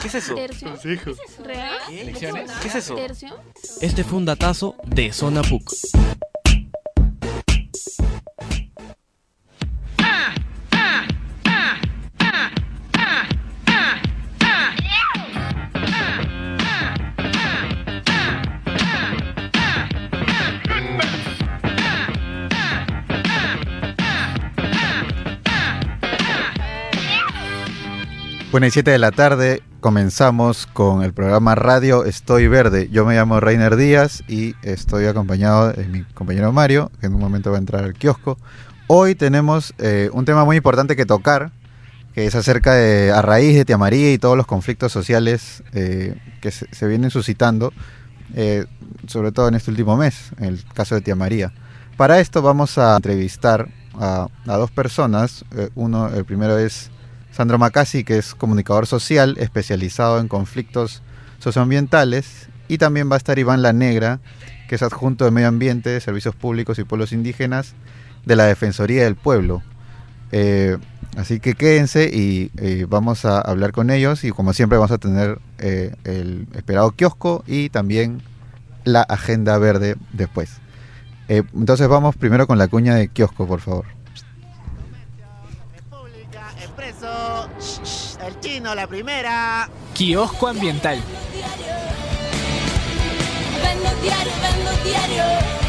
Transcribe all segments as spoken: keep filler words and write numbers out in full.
¿Qué es eso? Tercio. Sí, hijo. ¿Real? ¿Qué? ¿Elecciones? ¿Qué es eso? Tercio. Este fue un datazo de Zona P U C. Bueno, y siete de la tarde comenzamos con el programa Radio Estoy Verde. Yo me llamo Reiner Díaz y estoy acompañado de mi compañero Mario, que en un momento va a entrar al kiosco. Hoy tenemos eh, un tema muy importante que tocar, que es acerca de, a raíz de Tía María y todos los conflictos sociales eh, que se, se vienen suscitando, eh, sobre todo en este último mes, en el caso de Tía María. Para esto vamos a entrevistar a, a dos personas. Eh, uno, el primero es Sandro Macasi, que es comunicador social especializado en conflictos socioambientales, y también va a estar Iván La Negra, que es adjunto de Medio Ambiente, Servicios Públicos y Pueblos Indígenas de la Defensoría del Pueblo. Eh, así que quédense y eh, vamos a hablar con ellos, y como siempre vamos a tener eh, el esperado kiosco y también la agenda verde después. Eh, entonces vamos primero con la cuña de kiosco, por favor. Expreso, el chino, la primera. Kiosco ambiental. Vendo diario, vendo diario.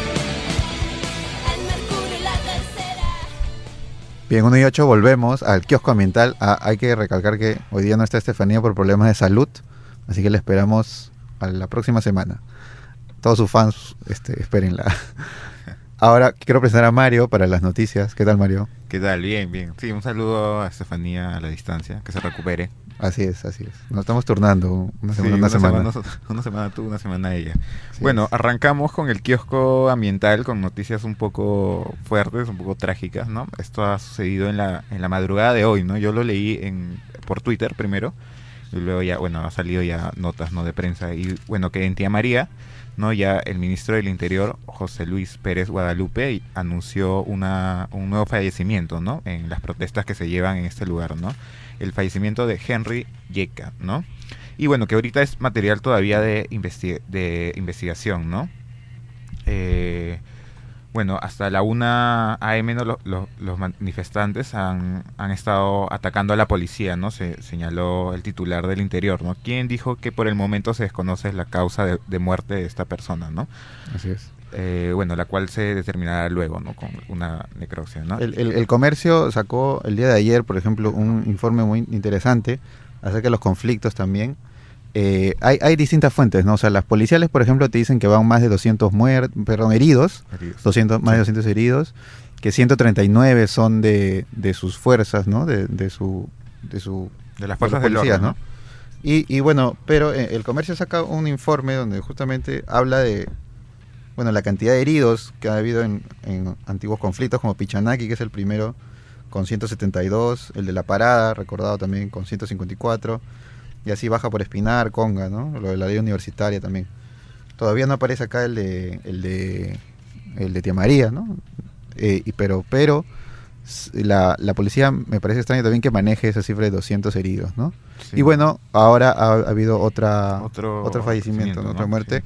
El Mercurio y la tercera. Bien, uno y ocho, volvemos al kiosco ambiental. Ah, hay que recalcar que hoy día no está Estefanía por problemas de salud, así que la esperamos a la próxima semana. Todos sus fans, este, espérenla. Ahora quiero presentar a Mario para las noticias. ¿Qué tal, Mario? ¿Qué tal? Bien, bien. Sí, un saludo a Estefanía a la distancia, que se recupere. Así es, así es. Nos estamos turnando una semana, Sí, una una semana. semana. nosotros- Una semana tú, una semana ella. Sí, Bueno, es. arrancamos con el kiosco ambiental con noticias un poco fuertes, un poco trágicas, ¿no? Esto ha sucedido en la, en la madrugada de hoy, ¿no? Yo lo leí en, por Twitter primero, y luego ya, bueno, ha salido ya notas, ¿no?, de prensa. Y bueno, que en Tía María, ¿no?, ya el ministro del Interior, José Luis Pérez Guadalupe, anunció una, un nuevo fallecimiento, ¿no?, en las protestas que se llevan en este lugar, ¿no? El fallecimiento de Henry Yeca, ¿no? Y bueno, que ahorita es material todavía de, investi- de investigación, ¿no? Eh, bueno, hasta la una a eme, ¿no?, lo- lo- los manifestantes han, han estado atacando a la policía, ¿no? Se señaló el titular del Interior, ¿no? Quien dijo que por el momento se desconoce la causa de, de muerte de esta persona, ¿no? Así es. Eh, bueno, la cual se determinará luego, ¿no?, con una necropsia, ¿no? El, el- el comercio sacó el día de ayer, por ejemplo, un informe muy interesante acerca de los conflictos también. Eh, hay, hay distintas fuentes, ¿no? O sea, las policiales, por ejemplo, te dicen que van más de doscientos muer perdón, heridos, Heridos. doscientos, más de doscientos heridos, que ciento treinta y nueve son de, de sus fuerzas, ¿no? De, de su... De su De las de fuerzas los del policías, orden, ¿no? Y, y bueno, pero eh, el comercio saca un informe donde justamente habla de, bueno, la cantidad de heridos que ha habido en, en antiguos conflictos, como Pichanaki, que es el primero, con ciento setenta y dos, el de La Parada, recordado también, con ciento cincuenta y cuatro, y así baja por Espinar, Conga, ¿no? Lo de la ley universitaria también. Todavía no aparece acá el de el de, el de Tía María, ¿no? Eh, y pero, pero s- la, la policía me parece extraño también que maneje esa cifra de doscientos heridos, ¿no? Sí. Y bueno, ahora ha, ha habido otra Otro otro fallecimiento, ¿no? fallecimiento, Otra ¿no? muerte,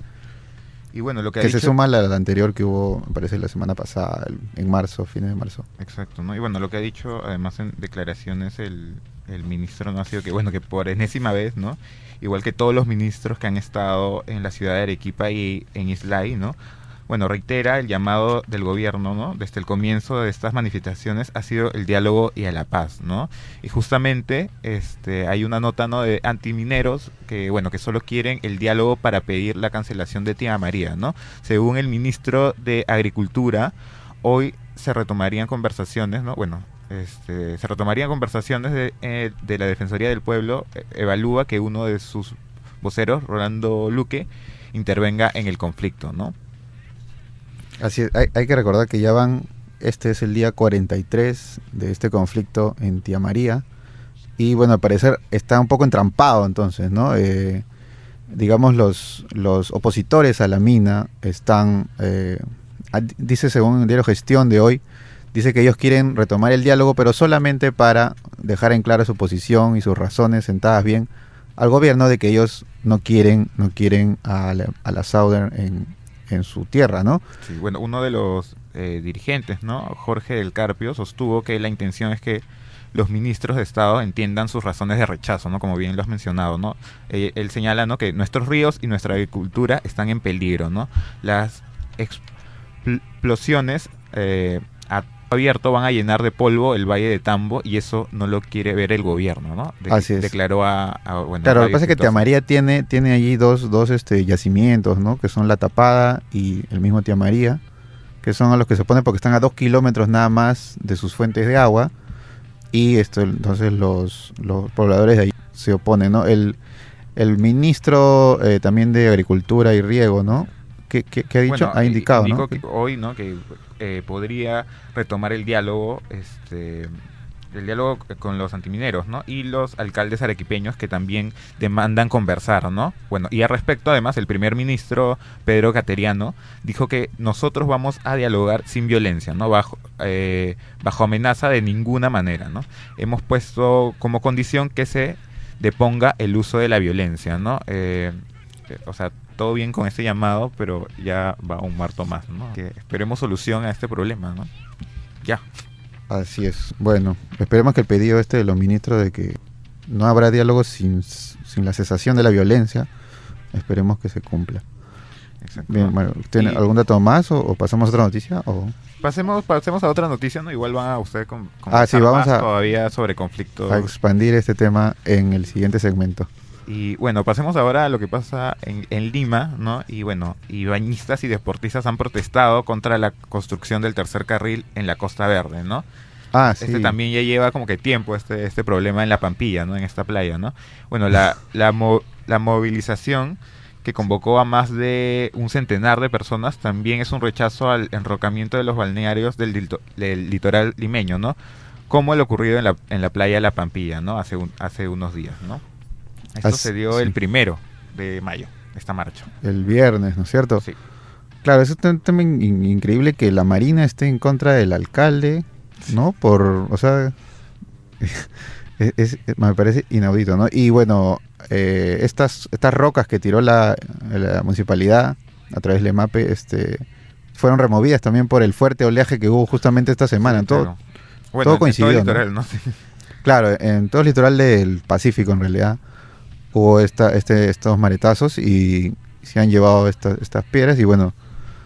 Y bueno, lo que, que ha se dicho- suma a la, la anterior que hubo, me parece, la semana pasada, el- en marzo, fines de marzo. Exacto, ¿no? Y bueno, lo que ha dicho además en declaraciones el, el ministro, no ha sido que, bueno, que por enésima vez, ¿no?, igual que todos los ministros que han estado en la ciudad de Arequipa y en Islay, ¿no?, bueno, reitera el llamado del gobierno, ¿no?, desde el comienzo de estas manifestaciones ha sido el diálogo y a la paz, ¿no? Y justamente este hay una nota, ¿no?, de antimineros que, bueno, que solo quieren el diálogo para pedir la cancelación de Tía María, ¿no? Según el ministro de Agricultura, hoy se retomarían conversaciones, ¿no? Bueno, este, se retomarían conversaciones de, eh, de la Defensoría del Pueblo. eh, evalúa que uno de sus voceros, Rolando Luque, intervenga en el conflicto, ¿no? Así es, hay, hay que recordar que ya van, este es el día cuarenta y tres de este conflicto en Tía María, y bueno, al parecer está un poco entrampado entonces, ¿no? Eh, digamos, los, los opositores a la mina están, eh, a- dice según el diario Gestión de hoy, dice que ellos quieren retomar el diálogo, pero solamente para dejar en claro su posición y sus razones sentadas bien al gobierno de que ellos no quieren no quieren a la, a la Southern en, en su tierra, ¿no? Sí, bueno, uno de los eh, dirigentes, ¿no? Jorge del Carpio, sostuvo que la intención es que los ministros de Estado entiendan sus razones de rechazo, ¿no? Como bien lo has mencionado, ¿no? Eh, él señala, ¿no?, que nuestros ríos y nuestra agricultura están en peligro, ¿no? Las explosiones eh, a abierto van a llenar de polvo el Valle de Tambo y eso no lo quiere ver el gobierno, ¿no? De- Así es. Declaró a, a bueno, Claro, lo Radio que pasa es que Exitosa. Tía María tiene, tiene allí dos, dos este, yacimientos, ¿no? Que son La Tapada y el mismo Tía María, que son a los que se oponen porque están a dos kilómetros nada más de sus fuentes de agua, y esto entonces los, los pobladores de ahí se oponen, ¿no? El, el ministro eh, también de Agricultura y Riego, ¿no? ¿Qué, qué- qué ha dicho? Bueno, ha eh, indicado, indicó ¿no? que hoy, ¿no?, que eh, podría retomar el diálogo, este, el diálogo con los antimineros, ¿no? Y los alcaldes arequipeños que también demandan conversar, ¿no? Bueno, y al respecto, además, el primer ministro Pedro Cateriano dijo que nosotros vamos a dialogar sin violencia, ¿no? Bajo, eh, bajo amenaza de ninguna manera, ¿no? Hemos puesto como condición que se deponga el uso de la violencia, ¿no? Eh, eh, o sea, todo bien con este llamado, pero ya va un muerto más, ¿no? Que esperemos solución a este problema, ¿no? Ya. Así es. Bueno, esperemos que el pedido este de los ministros de que no habrá diálogo sin, sin la cesación de la violencia, esperemos que se cumpla. Exacto. Bien, bueno, ¿tiene Y- algún dato más o, o pasamos a otra noticia? O... Pasemos, pasemos a otra noticia, ¿no? Igual van a ustedes con, Ah, sí, vamos más a- todavía sobre conflictos. a expandir este tema en el siguiente segmento. Y bueno, pasemos ahora a lo que pasa en, en Lima, ¿no? Y bueno, y bañistas y deportistas han protestado contra la construcción del tercer carril en la Costa Verde, ¿no? Ah, sí. Este también ya lleva como que tiempo este este problema en la Pampilla, ¿no? En esta playa, ¿no? Bueno, la la, mo- la movilización que convocó a más de un centenar de personas también es un rechazo al enrocamiento de los balnearios del, lito- del litoral limeño, ¿no? Como lo ocurrido en la, en la playa de la Pampilla, ¿no? Hace un, hace unos días, ¿no? Esto As- se dio sí. el primero de mayo, esta marcha. El viernes, ¿no es cierto? Sí. Claro, es un también in- increíble que la Marina esté en contra del alcalde, ¿no? Por, o sea, es, es- me parece inaudito, ¿no? Y bueno, eh, estas estas rocas que tiró la, la municipalidad a través del EMAPE, este, fueron removidas también por el fuerte oleaje que hubo justamente esta semana. Sí, todo, claro. Bueno, todo en- en coincidió, todo el ¿no? litoral, ¿no? Sí. Claro, en todo el litoral del Pacífico en realidad hubo esta, este, estos maretazos y se han llevado esta- estas piedras y bueno,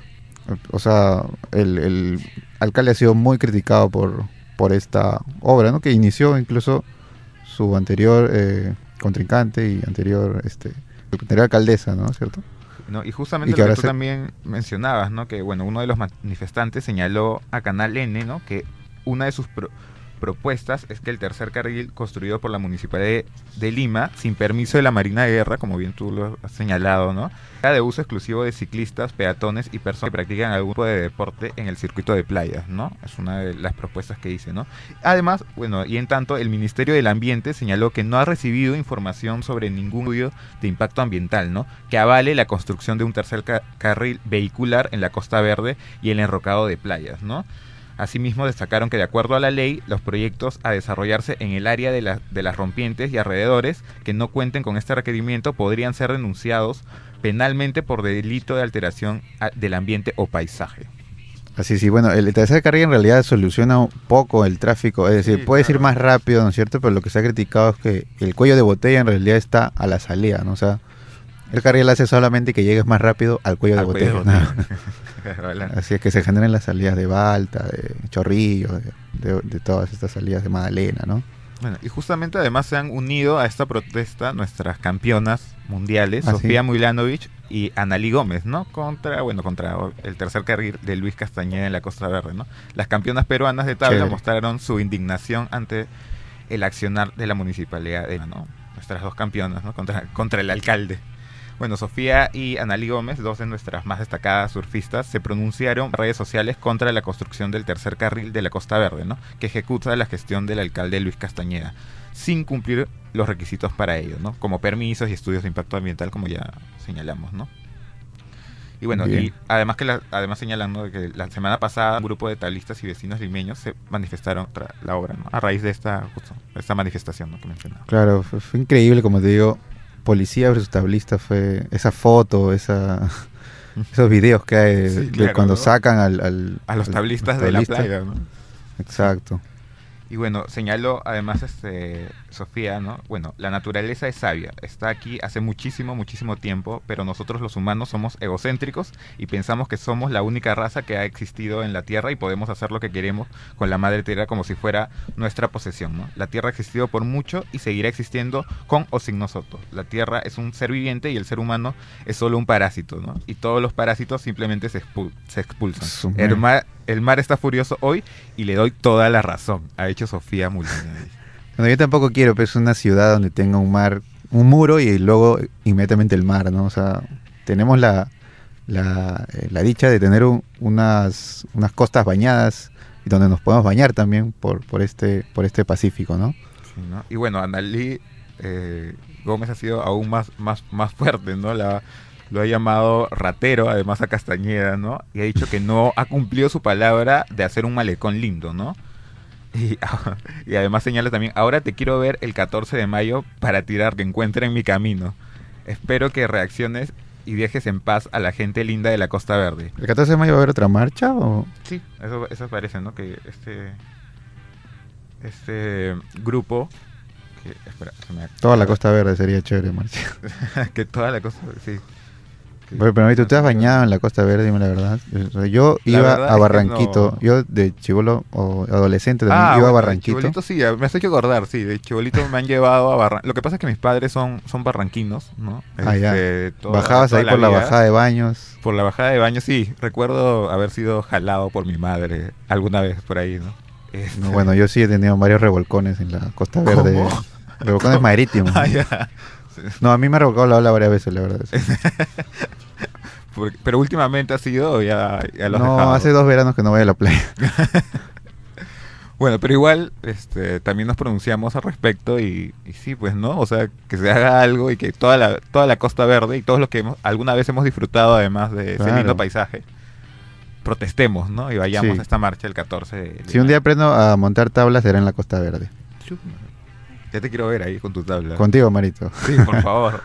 o sea, el, el alcalde ha sido muy criticado por, por esta obra, ¿no? Que inició incluso su anterior eh, contrincante y anterior, este, anterior alcaldesa, ¿no? ¿Cierto? No, y justamente Y que lo que ahora tú se- también mencionabas, ¿no? Que bueno, uno de los manifestantes señaló a Canal N, ¿no? Que una de sus pro- propuestas es que el tercer carril construido por la Municipalidad de, de Lima, sin permiso de la Marina de Guerra, como bien tú lo has señalado, ¿no? Sea de uso exclusivo de ciclistas, peatones y personas que practican algún tipo de deporte en el circuito de playas, ¿no? Es una de las propuestas que dice, ¿no? Además, bueno, y en tanto, el Ministerio del Ambiente señaló que no ha recibido información sobre ningún estudio de impacto ambiental, ¿no? Que avale la construcción de un tercer ca- carril vehicular en la Costa Verde y el enrocado de playas, ¿no? Asimismo, destacaron que de acuerdo a la ley, los proyectos a desarrollarse en el área de, la- de las rompientes y alrededores que no cuenten con este requerimiento podrían ser denunciados penalmente por delito de alteración a- del ambiente o paisaje. Así, sí, bueno, el tercer carril en realidad soluciona un poco el tráfico, es decir, Sí, puedes claro. ir más rápido, ¿no es cierto? Pero lo que se ha criticado es que el cuello de botella en realidad está a la salida, ¿no? O sea, el carril hace solamente que llegues más rápido al cuello de Al botella. cuello de ¿no? botella. Claro, la- Así es que se generan las salidas de Balta, de Chorrillo, de, de- de todas estas salidas de Magdalena, ¿no? Bueno, y justamente además se han unido a esta protesta nuestras campeonas mundiales, Ah, Sofía sí. Mujlanovic y Analí Gómez, ¿no? Contra, bueno, contra el tercer carril de Luis Castañeda en la Costa Verde, ¿no? Las campeonas peruanas de tabla Chévere. mostraron su indignación ante el accionar de la municipalidad de, ¿no? Nuestras dos campeonas, ¿no? Contra, contra el alcalde. Bueno, Sofía y Analí Gómez, dos de nuestras más destacadas surfistas, se pronunciaron en redes sociales contra la construcción del tercer carril de la Costa Verde, ¿no? Que ejecuta la gestión del alcalde Luis Castañeda, sin cumplir los requisitos para ello, ¿no? Como permisos y estudios de impacto ambiental, como ya señalamos, ¿no? Y bueno, Bien. y además que la, además señalando de que la semana pasada un grupo de tablistas y vecinos limeños se manifestaron contra la obra, ¿no? A raíz de esta, justo, esta manifestación, ¿no? Que mencionaba. Claro, fue, fue increíble, como te digo, policía versus tablista fue esa foto, esa esos videos que hay de, Sí, de claro, cuando ¿no? sacan al, al- A los al- tablistas al de la tablista. playa, ¿no? Exacto. Y bueno, señaló además este Sofía, ¿no? Bueno, la naturaleza es sabia, está aquí hace muchísimo, muchísimo tiempo, pero nosotros los humanos somos egocéntricos y pensamos que somos la única raza que ha existido en la Tierra y podemos hacer lo que queremos con la madre Tierra como si fuera nuestra posesión, ¿no? La Tierra ha existido por mucho y seguirá existiendo con o sin nosotros. La Tierra es un ser viviente y el ser humano es solo un parásito, ¿no? Y todos los parásitos simplemente se, expul- se expulsan. Su El madre. mar, el mar está furioso hoy y le doy toda la razón, ha hecho Sofía Molina. Bueno, yo tampoco quiero, pues, una ciudad donde tenga un mar, un muro y luego inmediatamente el mar, ¿no? O sea, tenemos la, la, eh, la dicha de tener un- unas, unas costas bañadas y donde nos podemos bañar también por, por este, por este Pacífico, ¿no? Sí, ¿no? Y bueno, Analí eh, Gómez ha sido aún más, más, más fuerte, ¿no? La, lo ha llamado ratero, además a Castañeda, ¿no? Y ha dicho que no ha cumplido su palabra de hacer un malecón lindo, ¿no? Y, y además señala también, ahora te quiero ver el catorce de mayo para tirar que encuentren mi camino. Espero que reacciones y dejes en paz a la gente linda de la Costa Verde. ¿El catorce de mayo va a haber otra marcha o...? Sí, eso, eso parece, ¿no? Que este este grupo que espera, se me Toda la Costa Verde sería chévere marcha. que toda la cosa, sí. Que- Pero, pero ¿tú te has bañado en la Costa Verde? Dime la verdad. O sea, yo La iba verdad es a que Barranquito. no. Yo de chivolo o adolescente también Ah, iba bueno, a de Barranquito. Chibolito sí, me has hecho acordar, sí, de Chibolito me han llevado a Barranquito. Lo que pasa es que mis padres son, son barranquinos, ¿no? Ah, ya. Este, toda- Bajabas toda ahí por la vida. bajada de baños. Por la bajada de baño, sí. Recuerdo haber sido jalado por mi madre alguna vez por ahí, ¿no? Este, No, bueno, yo sí he tenido varios revolcones en la Costa Verde. ¿Cómo? Revolcones marítimos. Ah, ya. No, a mí me ha revolcado la ola varias veces, la verdad. sí. Porque- pero últimamente ha sido o ya, ya lo has No, dejado? hace dos veranos que no voy a la playa. Bueno, pero igual este, también nos pronunciamos al respecto y, y sí, pues, ¿no? O sea, que se haga algo y que toda la, toda la Costa Verde y todos los que hemos, alguna vez hemos disfrutado además de ese Claro. lindo paisaje, protestemos, ¿no? Y vayamos Sí. a esta marcha el catorce de, de Si un día mayo. aprendo a montar tablas, será en la Costa Verde. Ya te quiero ver ahí con tu tabla. Contigo, Marito. Sí, por favor.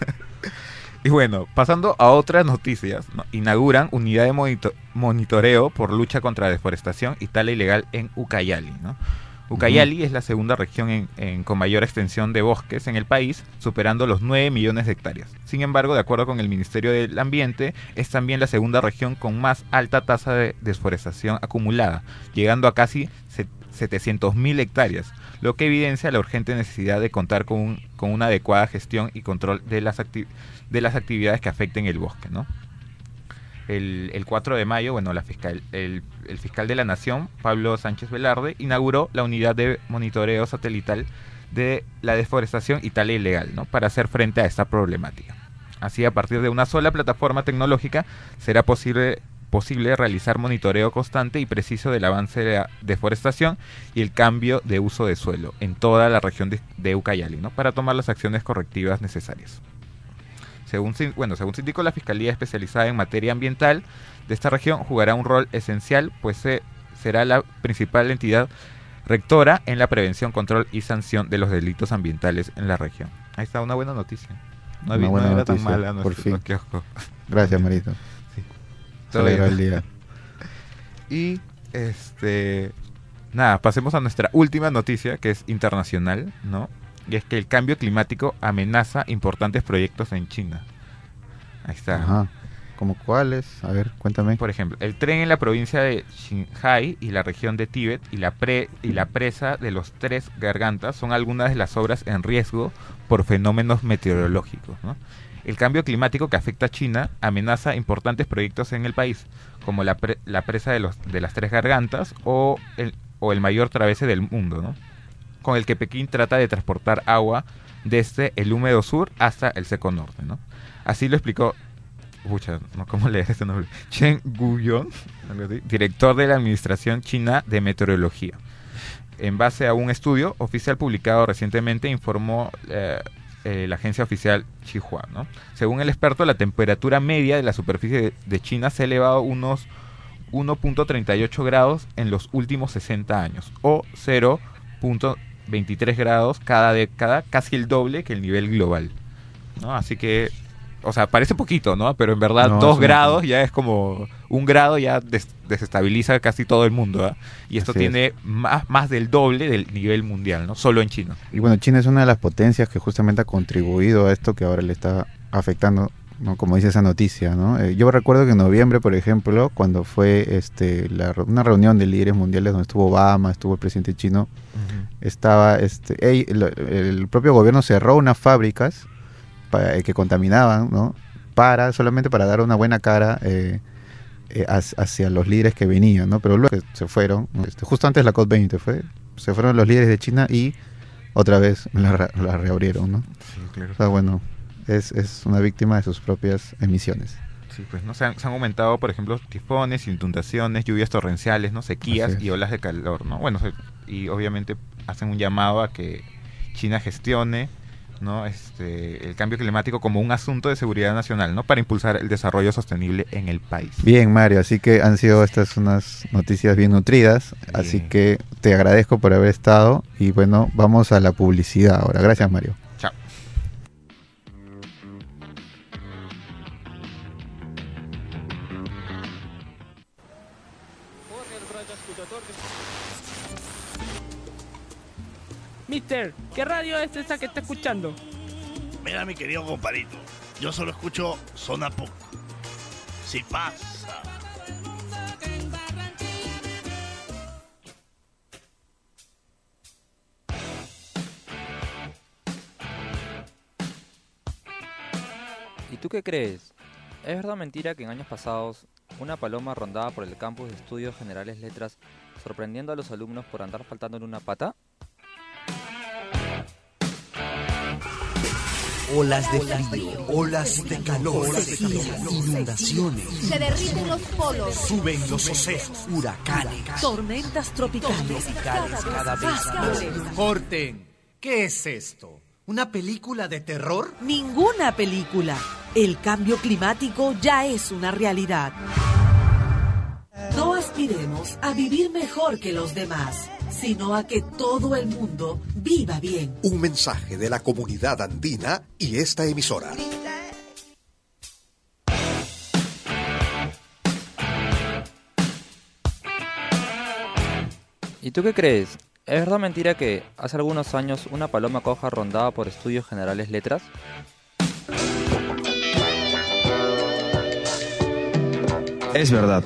Y bueno, pasando a otras noticias, ¿no? Inauguran unidad de monito- monitoreo por lucha contra la deforestación y tala ilegal en Ucayali, ¿no? Ucayali es la segunda región en, en- con mayor extensión de bosques en el país, superando los nueve millones de hectáreas. Sin embargo, de acuerdo con el Ministerio del Ambiente, es también la segunda región con más alta tasa de deforestación acumulada, llegando a casi se- setecientos mil hectáreas, lo que evidencia la urgente necesidad de contar con, un- con una adecuada gestión y control de las, acti- de las actividades que afecten el bosque, ¿no? El, el cuatro de mayo, bueno, la fiscal, el, el fiscal de la Nación, Pablo Sánchez Velarde, inauguró la unidad de monitoreo satelital de la deforestación y tala ilegal, ¿no? Para hacer frente a esta problemática. Así, a partir de una sola plataforma tecnológica, será posible, posible realizar monitoreo constante y preciso del avance de la deforestación y el cambio de uso de suelo en toda la región de, de Ucayali, ¿no? Para tomar las acciones correctivas necesarias. Según, sin- bueno, según se indicó, la Fiscalía especializada en materia ambiental de esta región jugará un rol esencial, pues se- será la principal entidad rectora en la prevención, control y sanción de los delitos ambientales en la región. Ahí está una buena noticia. No, Una había- no buena era tan noticia, mala por nuestro fin. kiosco. Gracias, Marito. Sí. Se Todo alegró bien. el día. Y este nada, pasemos a nuestra última noticia, que es internacional, ¿no? Y es que el cambio climático amenaza importantes proyectos en China. Ahí está. Ajá. ¿Cómo cuáles? A ver, cuéntame. Por ejemplo, el tren en la provincia de Xinhai y la región de Tíbet y la, pre y la presa de los Tres Gargantas son algunas de las obras en riesgo por fenómenos meteorológicos, ¿no? El cambio climático que afecta a China amenaza importantes proyectos en el país, como la, pre la presa de, los, de las Tres Gargantas o el, o el mayor travese del mundo, ¿no? Con el que Pekín trata de transportar agua desde el húmedo sur hasta el seco norte, ¿no? Así lo explicó, pucha, ¿no? ¿Cómo leer este nombre? Chen Guyon, algo así, director de la Administración China de Meteorología. En base a un estudio oficial publicado recientemente, informó eh, eh, la agencia oficial Xinhua, ¿no? Según el experto, la temperatura media de la superficie de, de China se ha elevado unos uno punto treinta y ocho grados en los últimos sesenta años, o cero punto veintitrés grados cada década, casi el doble que el nivel global. ¿no? Así que, o sea, parece poquito, ¿no? Pero en verdad No, dos es grados montón. ya es como... Un grado ya des- desestabiliza casi todo el mundo, ¿ah? Y esto Así tiene más, más del doble del nivel mundial, ¿no? Solo en China. Y bueno, China es una de las potencias que justamente ha contribuido a esto que ahora le está afectando, ¿no? Como dice esa noticia, ¿no? Eh, yo recuerdo que en noviembre, por ejemplo, cuando fue este la, re- una reunión de líderes mundiales donde estuvo Obama, estuvo el presidente chino, estaba este ey- el, el propio gobierno cerró unas fábricas para, eh, que contaminaban, ¿no? Para solamente para dar una buena cara eh, eh, hacia, hacia los líderes que venían, ¿no? Pero luego se fueron, ¿no? Este, justo antes de la COP veinte fue, se fueron los líderes de China y otra vez la, re- la reabrieron, ¿no? Sí, claro. O sea, bueno, es, es una víctima de sus propias emisiones. Sí, pues no se han, se han aumentado, por ejemplo, tifones, inundaciones, lluvias torrenciales, no, sequías Así es. y olas de calor, ¿no? Bueno, se- y obviamente hacen un llamado a que China gestione, ¿no? Este, el cambio climático como un asunto de seguridad nacional, ¿no? Para impulsar el desarrollo sostenible en el país. Bien, Mario, así que han sido estas unas noticias bien nutridas, así Bien. que te agradezco por haber estado y bueno, vamos a la publicidad ahora. Gracias, Mario. Chao. Mister, ¿qué radio es esa que está escuchando? Mira, mi querido compadrito, yo solo escucho Zona Puc. Si pasa. ¿Y tú qué crees? ¿Es verdad o mentira que en años pasados una paloma rondaba por el campus de Estudios Generales Letras sorprendiendo a los alumnos por andar faltando en una pata? Olas de frío, olas de calor, sequías, inundaciones. Se derriten los polos. Suben los océanos, huracanes. Tormentas tropicales. Cada vez más. Corten, ¿qué es esto? ¿Una película de terror? Ninguna película. El cambio climático ya es una realidad. No aspiremos a vivir mejor que los demás, sino a que todo el mundo viva bien. Un mensaje de la comunidad andina y esta emisora. ¿Y tú qué crees? ¿Es verdad o mentira que hace algunos años una paloma coja rondaba por Estudios Generales Letras? Es verdad.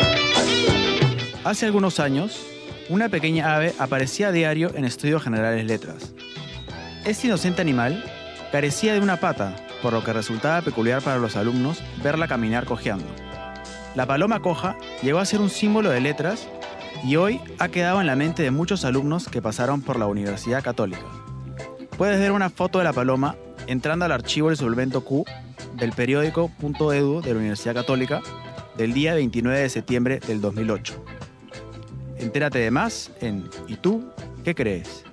Hace algunos años, una pequeña ave aparecía a diario en Estudios Generales Letras. Este inocente animal carecía de una pata, por lo que resultaba peculiar para los alumnos verla caminar cojeando. La paloma coja llegó a ser un símbolo de letras y hoy ha quedado en la mente de muchos alumnos que pasaron por la Universidad Católica. Puedes ver una foto de la paloma entrando al archivo del suplemento Q del periódico punto edu de la Universidad Católica del día veintinueve de septiembre del dos mil ocho. Entérate de más en ¿Y tú qué crees?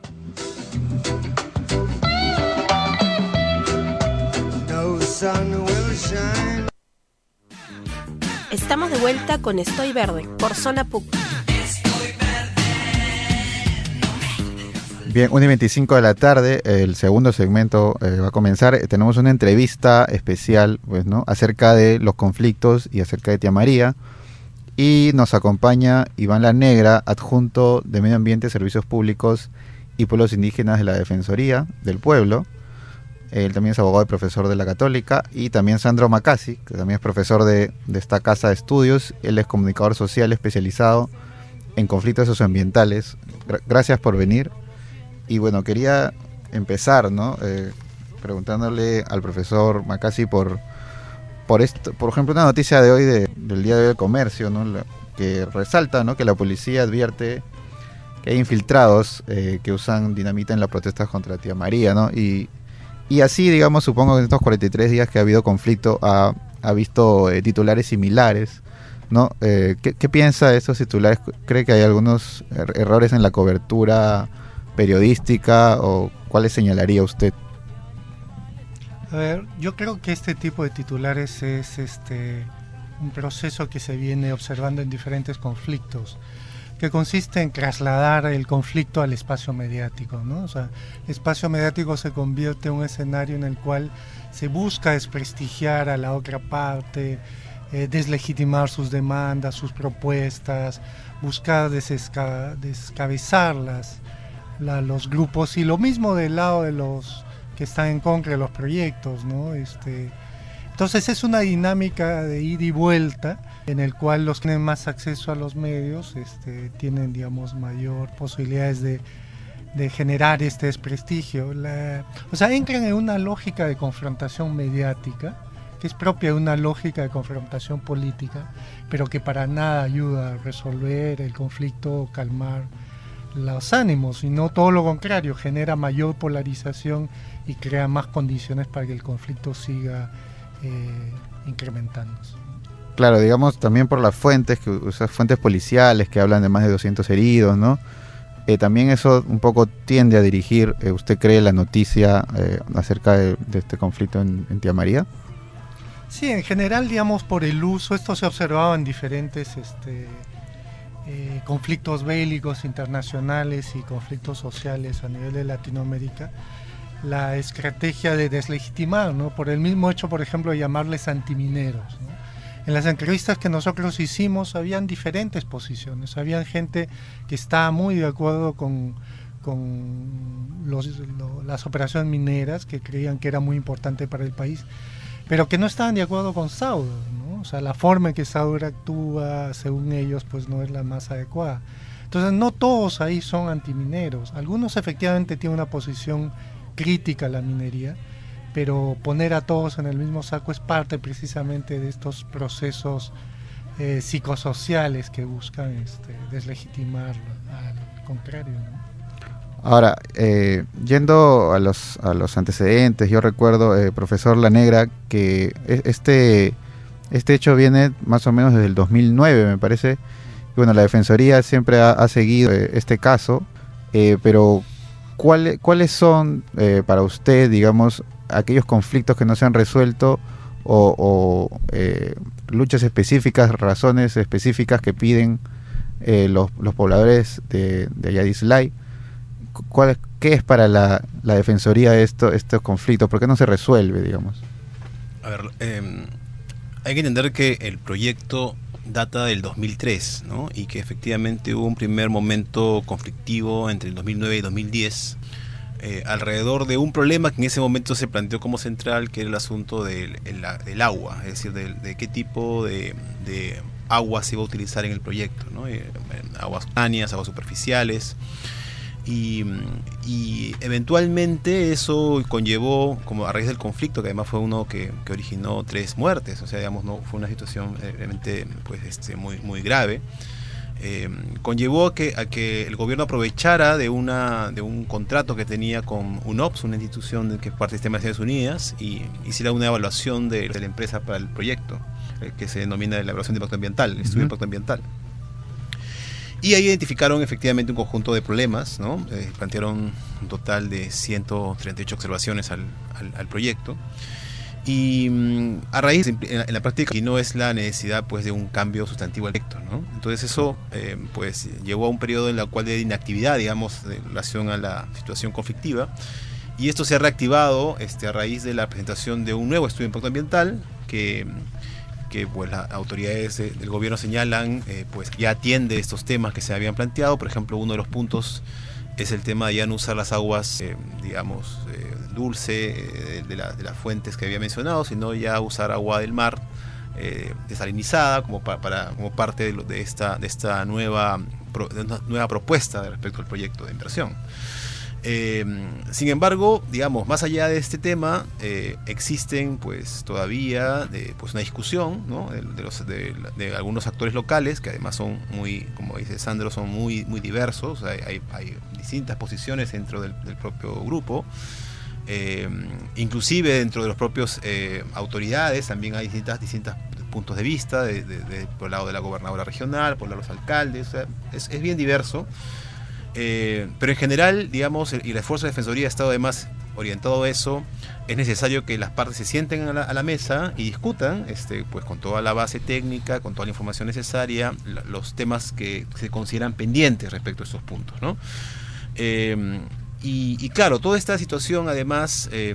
Estamos de vuelta con Estoy Verde por Zona Puc. Bien, una y veinticinco de la tarde, el segundo segmento eh, va a comenzar. Eh, Tenemos una entrevista especial, pues, ¿no? Acerca de los conflictos y acerca de Tía María. Y nos acompaña Iván La Negra, adjunto de Medio Ambiente, Servicios Públicos y Pueblos Indígenas de la Defensoría del Pueblo. Él también es abogado y profesor de la Católica. Y también Sandro Macasi, que también es profesor de, de esta casa de estudios. Él es comunicador social especializado en conflictos socioambientales. Gra- gracias por venir. Y bueno, quería empezar, ¿no? Eh, preguntándole al profesor Macasi por, por esto, por ejemplo, una noticia de hoy de, del Día de hoy del Comercio, ¿no? La, que resalta, ¿no? Que la policía advierte que hay infiltrados eh, que usan dinamita en las protestas contra Tía María, ¿no? Y, y así, digamos, supongo que en estos cuarenta y tres días que ha habido conflicto ha, ha visto eh, titulares similares, ¿no? Eh, ¿qué, ¿Qué piensa de estos titulares? ¿Cree que hay algunos er- errores en la cobertura periodística o cuáles señalaría usted? A ver, yo creo que este tipo de titulares es este un proceso que se viene observando en diferentes conflictos. que consiste en trasladar el conflicto al espacio mediático, ¿no? O sea, el espacio mediático se convierte en un escenario en el cual se busca desprestigiar a la otra parte, eh, deslegitimar sus demandas, sus propuestas, buscar desesca- descabezar las, la, los grupos, y lo mismo del lado de los que están en contra de los proyectos, ¿no? Este, entonces es una dinámica de ida y vuelta en el cual los que tienen más acceso a los medios este, tienen, digamos, mayor posibilidades de, de generar este desprestigio. La, o sea, entran en una lógica de confrontación mediática que es propia de una lógica de confrontación política, pero que para nada ayuda a resolver el conflicto o calmar los ánimos, sino todo lo contrario, genera mayor polarización y crea más condiciones para que el conflicto siga eh, incrementándose. Claro, digamos también por las fuentes, que esas fuentes policiales que hablan de más de doscientos heridos, ¿no? Eh, también eso un poco tiende a dirigir, eh, ¿usted cree, la noticia eh, acerca de, de este conflicto en, en Tía María? Sí, en general, digamos, por el uso, esto se observaba en diferentes este, eh, conflictos bélicos internacionales y conflictos sociales a nivel de Latinoamérica, la estrategia de deslegitimar, ¿no? Por el mismo hecho, por ejemplo, de llamarles antimineros, ¿no? En las entrevistas que nosotros hicimos habían diferentes posiciones, habían gente que estaba muy de acuerdo con, con los, lo, las operaciones mineras, que creían que era muy importante para el país, pero que no estaban de acuerdo con Saura, ¿no? O sea, la forma en que Saura actúa, según ellos, pues no es la más adecuada. Entonces, no todos ahí son antimineros. Algunos efectivamente tienen una posición crítica a la minería, pero poner a todos en el mismo saco es parte precisamente de estos procesos eh, psicosociales que buscan este, deslegitimar al contrario, ¿no? Ahora, eh, yendo a los, a los antecedentes, yo recuerdo, eh, profesor La Negra, que este, este hecho viene más o menos desde el dos mil nueve, me parece. Y bueno, la Defensoría siempre ha, ha seguido eh, este caso, eh, pero ¿cuál, ¿cuáles son eh, para usted, digamos, aquellos conflictos que no se han resuelto o, o eh, luchas específicas, razones específicas que piden eh, los, los pobladores de, de allá de Islay? ¿Cuál, ¿Qué es para la, la Defensoría esto, estos conflictos? ¿Por qué no se resuelve, digamos? A ver, eh, hay que entender que el proyecto data del dos mil tres, ¿no? Y que efectivamente hubo un primer momento conflictivo entre el dos mil nueve y dos mil diez, eh, alrededor de un problema que en ese momento se planteó como central, que era el asunto del, el, del agua, es decir, de, de qué tipo de, de agua se iba a utilizar en el proyecto, ¿no? Eh, aguas subterráneas, aguas superficiales. Y, y eventualmente eso conllevó, como a raíz del conflicto, que además fue uno que, que originó tres muertes, o sea, digamos, no fue una situación realmente pues, este, muy, muy grave, eh, conllevó a que, a que el gobierno aprovechara de, una, de un contrato que tenía con UNOPS, una institución que es parte del sistema de Naciones Unidas, y hiciera una evaluación de, de la empresa para el proyecto, eh, que se denomina la evaluación de impacto ambiental, el estudio de impacto ambiental. Y ahí identificaron efectivamente un conjunto de problemas, ¿no? Eh, plantearon un total de ciento treinta y ocho observaciones al, al, al proyecto. Y mmm, a raíz, en la, en la práctica, y no es la necesidad pues, de un cambio sustantivo al proyecto, ¿no? Entonces eso eh, pues, llevó a un periodo en el cual de inactividad, digamos, en relación a la situación conflictiva. Y esto se ha reactivado este, a raíz de la presentación de un nuevo estudio de impacto ambiental que... que pues las autoridades de, del gobierno señalan eh, pues ya atiende estos temas que se habían planteado. Por ejemplo, uno de los puntos es el tema de ya no usar las aguas eh, digamos eh, dulce eh, de, la, de las fuentes que había mencionado, sino ya usar agua del mar eh, desalinizada como, pa, para, como parte de, lo, de, esta, de esta nueva, pro, de una nueva propuesta respecto al proyecto de inversión. Eh, sin embargo, digamos, más allá de este tema, eh, existen pues todavía de, pues, una discusión, ¿no? de, de, los, de, de algunos actores locales que además son muy, como dice Sandro, son muy, muy diversos. Hay, hay, hay distintas posiciones dentro del, del propio grupo, eh, inclusive dentro de los propios eh, autoridades también hay distintas, distintos puntos de vista, de, de, de, por el lado de la gobernadora regional, por el lado de los alcaldes. O sea, es, es bien diverso. Eh, pero en general, digamos, el, y el esfuerzo de Defensoría ha estado además orientado a eso, es necesario que las partes se sienten a la, a la mesa y discutan, este, pues con toda la base técnica, con toda la información necesaria, la, los temas que se consideran pendientes respecto a estos puntos, ¿no? Eh, y, y claro, toda esta situación además eh,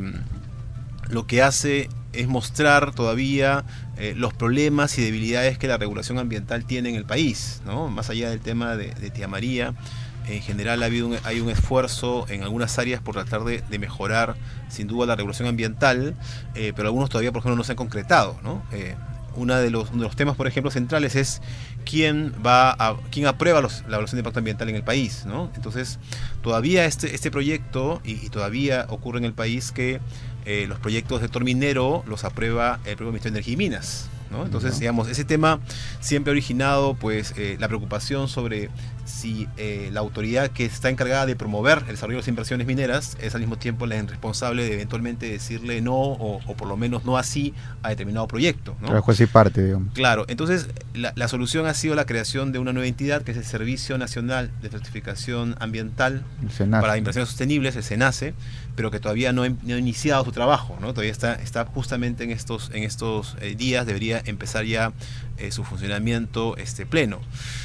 lo que hace es mostrar todavía eh, los problemas y debilidades que la regulación ambiental tiene en el país, ¿no? Más allá del tema de, de Tía María, en general ha habido un, hay un esfuerzo en algunas áreas por tratar de, de mejorar sin duda la regulación ambiental, eh, pero algunos todavía por ejemplo no se han concretado, ¿no? Eh, Una de los, uno de los temas, por ejemplo, centrales es quién va a, quién aprueba los, la evaluación de impacto ambiental en el país, ¿no? Entonces, todavía este, este proyecto, y, y todavía ocurre en el país que eh, los proyectos de sector minero los aprueba el propio Ministerio de Energía y Minas, ¿no? Entonces, uh-huh. digamos, ese tema siempre ha originado pues eh, la preocupación sobre si eh, la autoridad que está encargada de promover el desarrollo de las inversiones mineras es al mismo tiempo la responsable de eventualmente decirle no o, o por lo menos no así a determinado proyecto, ¿no? Claro, juez y parte, digamos. Claro, entonces la, la solución ha sido la creación de una nueva entidad que es el Servicio Nacional de Certificación Ambiental para Inversiones Sostenibles, el SENACE, pero que todavía no ha, no ha iniciado su trabajo, ¿no? Todavía está, está justamente en estos, en estos eh, días, debería empezar ya eh, su funcionamiento este, pleno.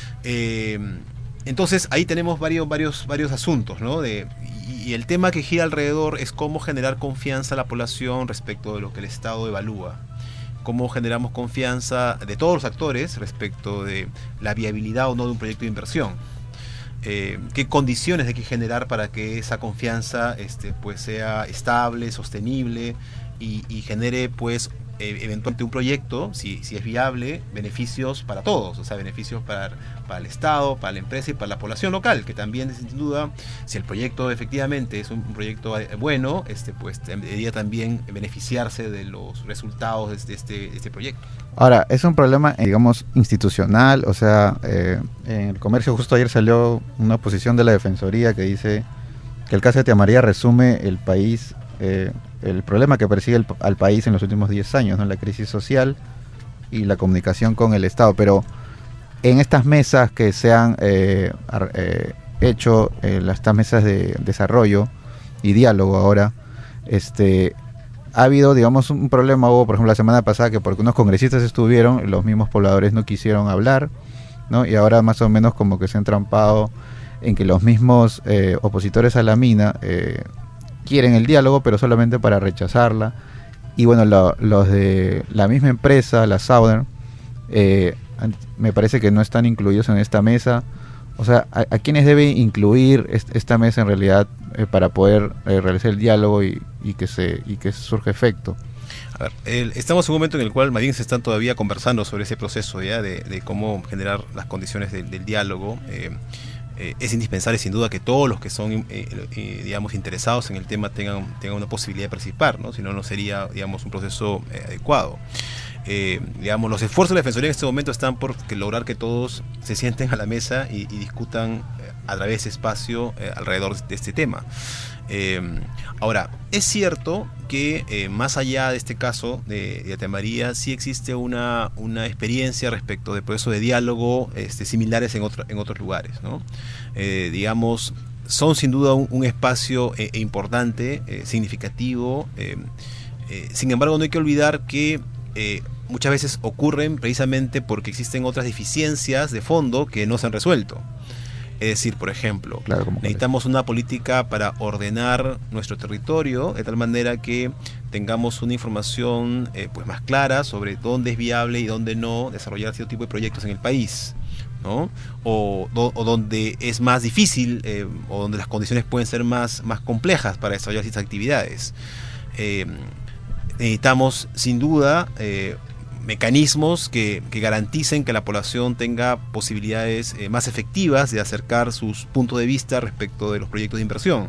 Eh, entonces ahí tenemos varios, varios, varios asuntos, ¿no? De, y, y el tema que gira alrededor es cómo generar confianza a la población respecto de lo que el Estado evalúa. Cómo generamos confianza de todos los actores respecto de la viabilidad o no de un proyecto de inversión. Eh, qué condiciones hay que generar para que esa confianza este, pues sea estable, sostenible y, y genere pues eh, eventualmente un proyecto, si, si es viable, beneficios para todos, o sea, beneficios para, para el Estado, para la empresa y para la población local, que también sin duda, si el proyecto efectivamente es un, un proyecto bueno, este, pues debería también beneficiarse de los resultados de este, de este proyecto. Ahora, es un problema, digamos, institucional, o sea, eh, en el comercio justo ayer salió una posición de la Defensoría que dice que el caso de Tía María resume el país, eh, el problema que persigue el, al país en los últimos diez años, ¿no? La crisis social y la comunicación con el Estado, pero en estas mesas que se han eh, eh, hecho, eh, estas mesas de desarrollo y diálogo ahora, este... ha habido, digamos, un problema, hubo, por ejemplo, la semana pasada que porque unos congresistas estuvieron, los mismos pobladores no quisieron hablar, ¿no? Y ahora más o menos como que se han trampado en que los mismos eh, opositores a la mina eh, quieren el diálogo, pero solamente para rechazarla. Y bueno, lo, los de la misma empresa, la Southern, eh, me parece que no están incluidos en esta mesa. O sea, ¿a, a quiénes debe incluir est- esta mesa en realidad eh, para poder eh, realizar el diálogo y, y que se y que surja efecto? A ver, el, estamos en un momento en el cual más bien se están todavía conversando sobre ese proceso ya de, de cómo generar las condiciones de, del diálogo. Eh, eh, es indispensable sin duda que todos los que son eh, eh, digamos interesados en el tema tengan, tengan una posibilidad de participar, ¿no? Si no, no sería digamos un proceso eh, adecuado. Eh, digamos, los esfuerzos de la Defensoría en este momento están por que lograr que todos se sienten a la mesa y, y discutan eh, a través de ese espacio eh, alrededor de este tema. Eh, ahora, es cierto que eh, más allá de este caso de, de Tía María, sí existe una, una experiencia respecto de procesos de diálogo este, similares en, otro, en otros lugares, ¿no? Eh, digamos, son sin duda un, un espacio eh, importante, eh, significativo. Eh, eh, sin embargo, no hay que olvidar que Eh, muchas veces ocurren precisamente porque existen otras deficiencias de fondo que no se han resuelto. Es decir, por ejemplo, claro, necesitamos una política para ordenar nuestro territorio de tal manera que tengamos una información eh, pues más clara sobre dónde es viable y dónde no desarrollar cierto tipo de proyectos en el país, ¿no? O, do, o donde es más difícil eh, o donde las condiciones pueden ser más, más complejas para desarrollar ciertas actividades. Eh, Necesitamos, sin duda, eh, mecanismos que, que garanticen que la población tenga posibilidades eh, más efectivas de acercar sus puntos de vista respecto de los proyectos de inversión,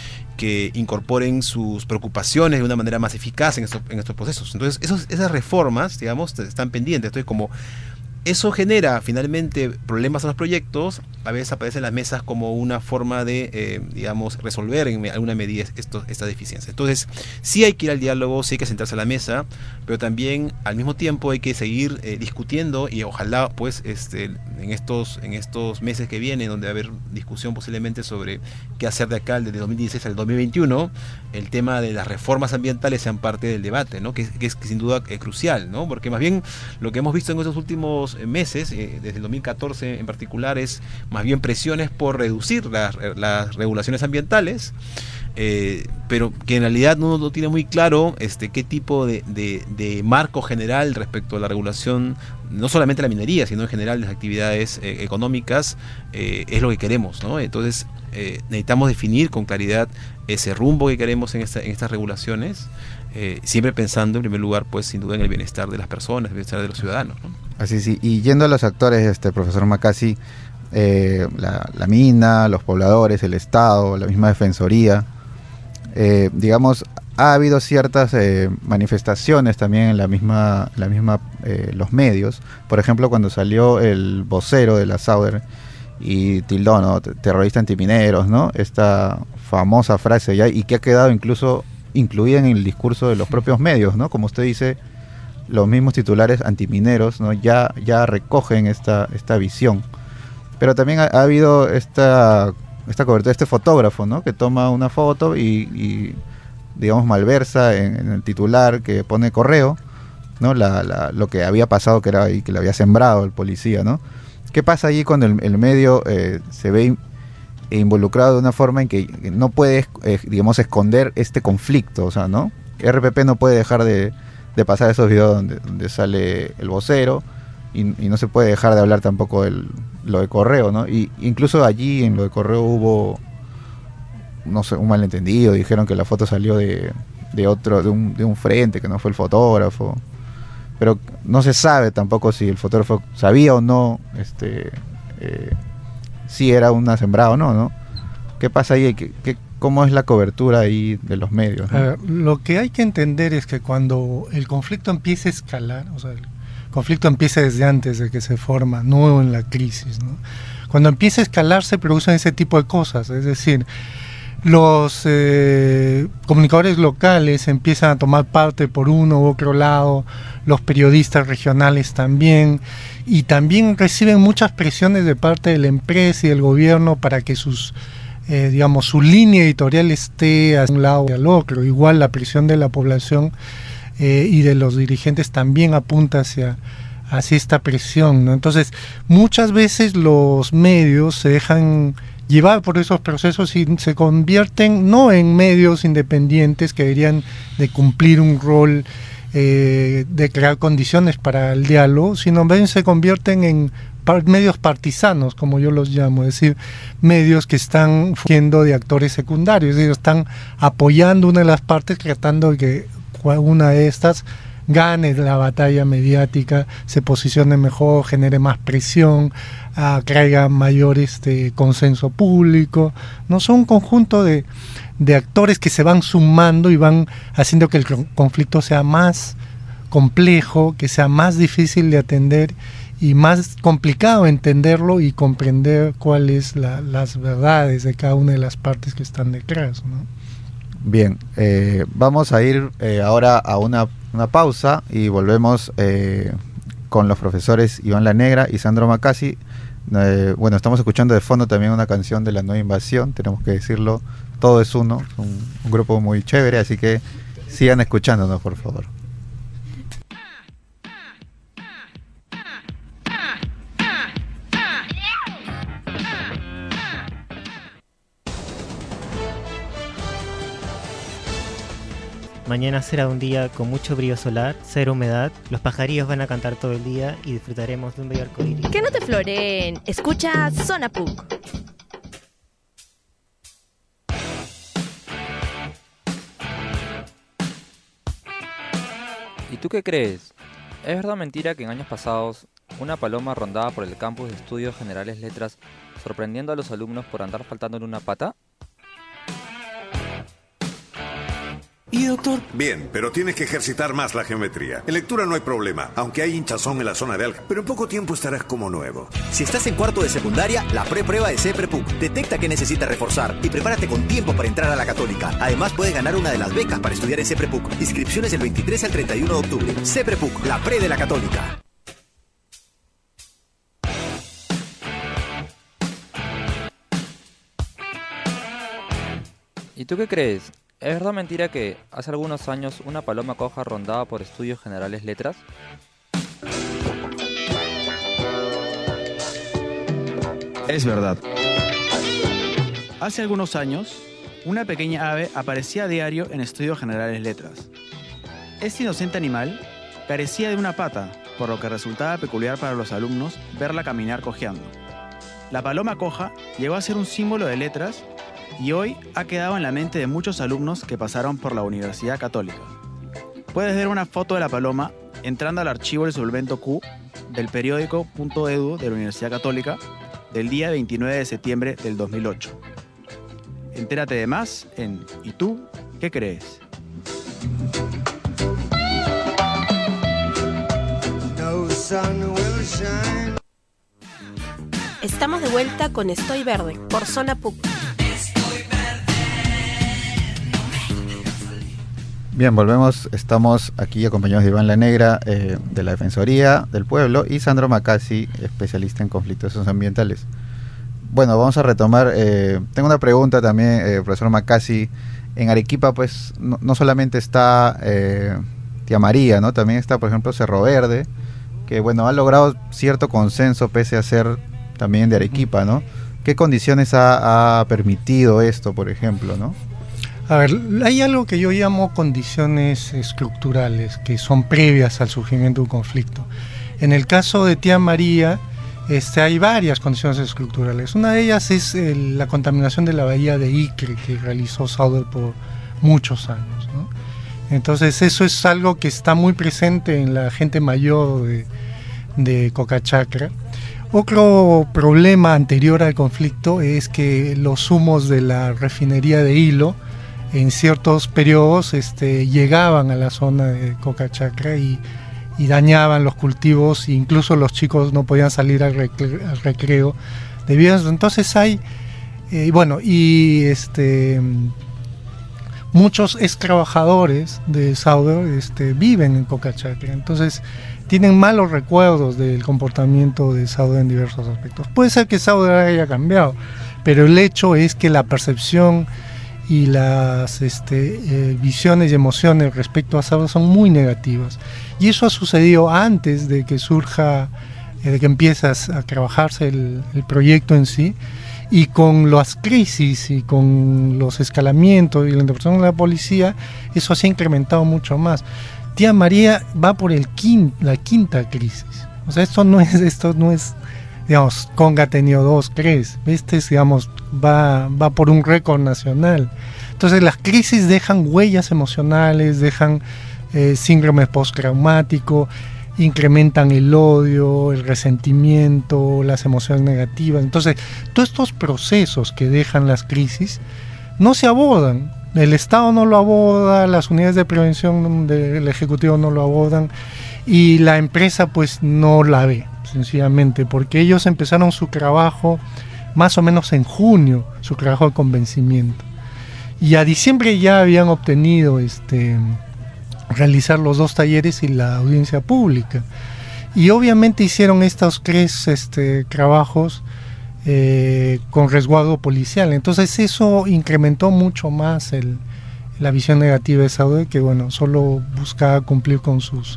que incorporen sus preocupaciones de una manera más eficaz en estos, en estos procesos. Entonces, esos, esas reformas, digamos, están pendientes. Entonces, como eso genera finalmente problemas a los proyectos. A veces aparecen las mesas como una forma de, eh, digamos, resolver en alguna medida estos, estas deficiencias. Entonces, sí hay que ir al diálogo, sí hay que sentarse a la mesa, pero también al mismo tiempo hay que seguir eh, discutiendo y ojalá, pues, este, en estos en estos meses que vienen, donde va a haber discusión posiblemente sobre qué hacer de acá desde dos mil dieciséis al dos mil veintiuno, el tema de las reformas ambientales sean parte del debate, ¿no? Que, que es que sin duda es crucial, ¿no? Porque más bien lo que hemos visto en estos últimos meses, eh, desde el dos mil catorce en particular, es más bien presiones por reducir las, las regulaciones ambientales, eh, pero que en realidad uno no tiene muy claro este, qué tipo de, de, de marco general respecto a la regulación, no solamente la minería, sino en general las actividades eh, económicas, eh, es lo que queremos, ¿no? Entonces eh, necesitamos definir con claridad ese rumbo que queremos en, esta, en estas regulaciones, eh, siempre pensando en primer lugar, pues sin duda en el bienestar de las personas, el bienestar de los ciudadanos, ¿no? Así sí, y yendo a los actores, este profesor Macasi, eh, la, la mina, los pobladores, el Estado, la misma Defensoría, eh, digamos, ha habido ciertas eh, manifestaciones también en la misma, la misma eh, los medios. Por ejemplo, cuando salió el vocero de la Sauder y tildó, ¿no?, terrorista antimineros, ¿no? Esta famosa frase ya, y que ha quedado incluso incluida en el discurso de los propios medios, ¿no? Como usted dice, los mismos titulares antimineros, ¿no?, ya, ya recogen esta, esta visión. Pero también ha, ha habido esta, esta cobertura, este fotógrafo, ¿no?, que toma una foto y, y digamos, malversa en, en el titular que pone correo, ¿no?, la, la, lo que había pasado, que era ahí, que le había sembrado el policía, ¿no? ¿Qué pasa allí cuando el, el medio eh, se ve involucrado de una forma en que no puede, eh, digamos, esconder este conflicto? O sea, ¿no? R P P no puede dejar de, de pasar esos videos donde, donde sale el vocero y, y no se puede dejar de hablar tampoco del, lo de correo, ¿no? Y incluso allí en lo de correo hubo, no sé, un malentendido. Dijeron que la foto salió de, de otro, de un, de un frente, que no fue el fotógrafo. Pero no se sabe tampoco si el fotógrafo sabía o no este eh, si era una sembrada o no, ¿no? ¿Qué pasa ahí? ¿Qué, qué, ¿Cómo es la cobertura ahí de los medios, ¿no? A ver, lo que hay que entender es que cuando el conflicto empieza a escalar, o sea, el conflicto empieza desde antes de que se forma, no en la crisis, ¿no? Cuando empieza a escalar se producen ese tipo de cosas, es decir, los eh, comunicadores locales empiezan a tomar parte por uno u otro lado, los periodistas regionales también, y también reciben muchas presiones de parte de la empresa y del gobierno para que sus, eh, digamos, su línea editorial esté a un lado y al otro. Igual la presión de la población eh, y de los dirigentes también apunta hacia, hacia esta presión, ¿no? Entonces, muchas veces los medios se dejan llevar por esos procesos y se convierten no en medios independientes que deberían de cumplir un rol eh, de crear condiciones para el diálogo, sino en vez se convierten en par medios partisanos, como yo los llamo, es decir, medios que están fungiendo de actores secundarios, es decir, están apoyando una de las partes, tratando de que una de estas gane la batalla mediática, se posicione mejor, genere más presión, uh, traiga mayor este, consenso público, no son un conjunto de, de actores que se van sumando y van haciendo que el conflicto sea más complejo, que sea más difícil de atender y más complicado entenderlo y comprender cuáles la, las verdades de cada una de las partes que están detrás, ¿no? Bien, eh, vamos a ir eh, ahora a una, una pausa y volvemos eh, con los profesores Iván La Negra y Sandro Macasi. Eh, bueno, estamos escuchando de fondo también una canción de La Nueva Invasión, tenemos que decirlo, Todo es Uno, un, un grupo muy chévere, así que sigan escuchándonos, por favor. Mañana será un día con mucho brillo solar, cero humedad, los pajarillos van a cantar todo el día y disfrutaremos de un bello arcoíris. Que no te floreen, escucha Zona P U C. ¿Y tú qué crees? ¿Es verdad o mentira que en años pasados una paloma rondaba por el campus de Estudios Generales Letras sorprendiendo a los alumnos por andar faltándole una pata? ¿Y doctor? Bien, pero tienes que ejercitar más la geometría. En lectura no hay problema, aunque hay hinchazón en la zona de álgebra, pero en poco tiempo estarás como nuevo. Si estás en cuarto de secundaria, la pre-prueba de CEPREPUC detecta que necesitas reforzar y prepárate con tiempo para entrar a la Católica. Además, puedes ganar una de las becas para estudiar en CEPREPUC. Inscripciones del veintitrés al treinta y uno de octubre. CEPREPUC, la pre de la Católica. ¿Y tú qué crees? ¿Es verdad o mentira que hace algunos años una paloma coja rondaba por Estudios Generales Letras? Es verdad. Hace algunos años, una pequeña ave aparecía a diario en Estudios Generales Letras. Este inocente animal carecía de una pata, por lo que resultaba peculiar para los alumnos verla caminar cojeando. La paloma coja llegó a ser un símbolo de letras y hoy ha quedado en la mente de muchos alumnos que pasaron por la Universidad Católica. Puedes ver una foto de la paloma entrando al archivo del suplemento Q del periódico Punto Edu de la Universidad Católica del día veintinueve de septiembre del dos mil ocho. Entérate de más en ¿Y tú qué crees? Estamos de vuelta con Estoy Verde por Zona P U C. Bien, volvemos. Estamos aquí acompañados de Iván La Negra, eh, de la Defensoría del Pueblo, y Sandro Macasi, especialista en conflictos ambientales. Bueno, vamos a retomar. Eh, tengo una pregunta también, eh, profesor Macasi. En Arequipa, pues, no, no solamente está eh, Tía María, ¿no? También está, por ejemplo, Cerro Verde, que, bueno, ha logrado cierto consenso pese a ser también de Arequipa, ¿no? ¿Qué condiciones ha, ha permitido esto, por ejemplo, no? A ver, hay algo que yo llamo condiciones estructurales, que son previas al surgimiento de un conflicto. En el caso de Tía María, este, hay varias condiciones estructurales. Una de ellas es el, la contaminación de la bahía de Icre, que realizó Sauder por muchos años, ¿no? Entonces eso es algo que está muy presente en la gente mayor de, de Cocachacra. Otro problema anterior al conflicto es que los humos de la refinería de Hilo en ciertos periodos este, llegaban a la zona de Cocachacra y, y dañaban los cultivos, e incluso los chicos no podían salir al recreo, al recreo debido a eso. Entonces hay, eh, bueno, y este, muchos ex trabajadores de Sauder este, viven en Cocachacra, entonces tienen malos recuerdos del comportamiento de Sauder en diversos aspectos. Puede ser que Sauder haya cambiado, pero el hecho es que la percepción y las este, eh, visiones y emociones respecto a Sauder son muy negativas, y eso ha sucedido antes de que surja, eh, de que empiezas a trabajarse el, el proyecto en sí, y con las crisis y con los escalamientos y la interpretación de la policía, eso se ha incrementado mucho más. Tía María va por el quin, la quinta crisis, o sea, esto no es, esto no es digamos, Conga ha tenido dos, tres, este es, digamos, va, va por un récord nacional. Entonces las crisis dejan huellas emocionales, dejan eh, síndrome postraumático, incrementan el odio, el resentimiento, las emociones negativas. Entonces todos estos procesos que dejan las crisis no se abordan, el Estado no lo aborda, las unidades de prevención del Ejecutivo no lo abordan, y la empresa pues no la ve, sencillamente, porque ellos empezaron su trabajo más o menos en junio, su trabajo de convencimiento, y a diciembre ya habían obtenido este realizar los dos talleres y la audiencia pública, y obviamente hicieron estos tres este, trabajos eh, con resguardo policial. Entonces eso incrementó mucho más el, la visión negativa de Sauder, que bueno, solo buscaba cumplir con sus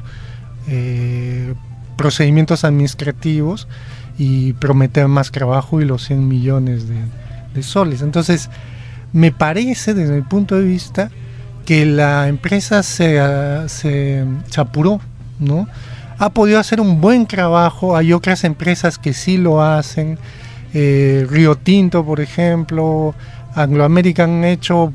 eh, procedimientos administrativos y prometer más trabajo y los cien millones de, de soles. Entonces me parece, desde mi punto de vista, que la empresa se, se, se apuró, ¿no? Ha podido hacer un buen trabajo, hay otras empresas que sí lo hacen, eh, Río Tinto, por ejemplo, Anglo American han hecho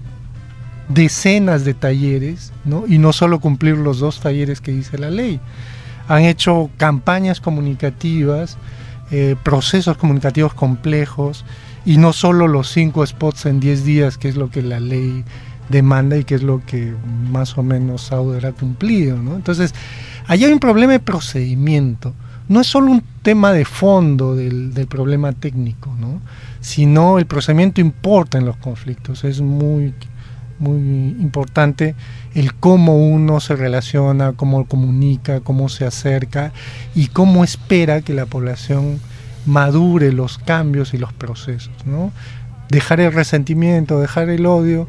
decenas de talleres, ¿no? Y no solo cumplir los dos talleres que dice la ley, han hecho campañas comunicativas, eh, procesos comunicativos complejos, y no solo los cinco spots en diez días, que es lo que la ley demanda y qué es lo que más o menos Sauder ha cumplido, ¿no? Entonces, allá hay un problema de procedimiento. No es solo un tema de fondo del, del problema técnico, ¿no? Sino el procedimiento importa en los conflictos. Es muy, muy importante el cómo uno se relaciona, cómo comunica, cómo se acerca y cómo espera que la población madure los cambios y los procesos, ¿no? Dejar el resentimiento, dejar el odio,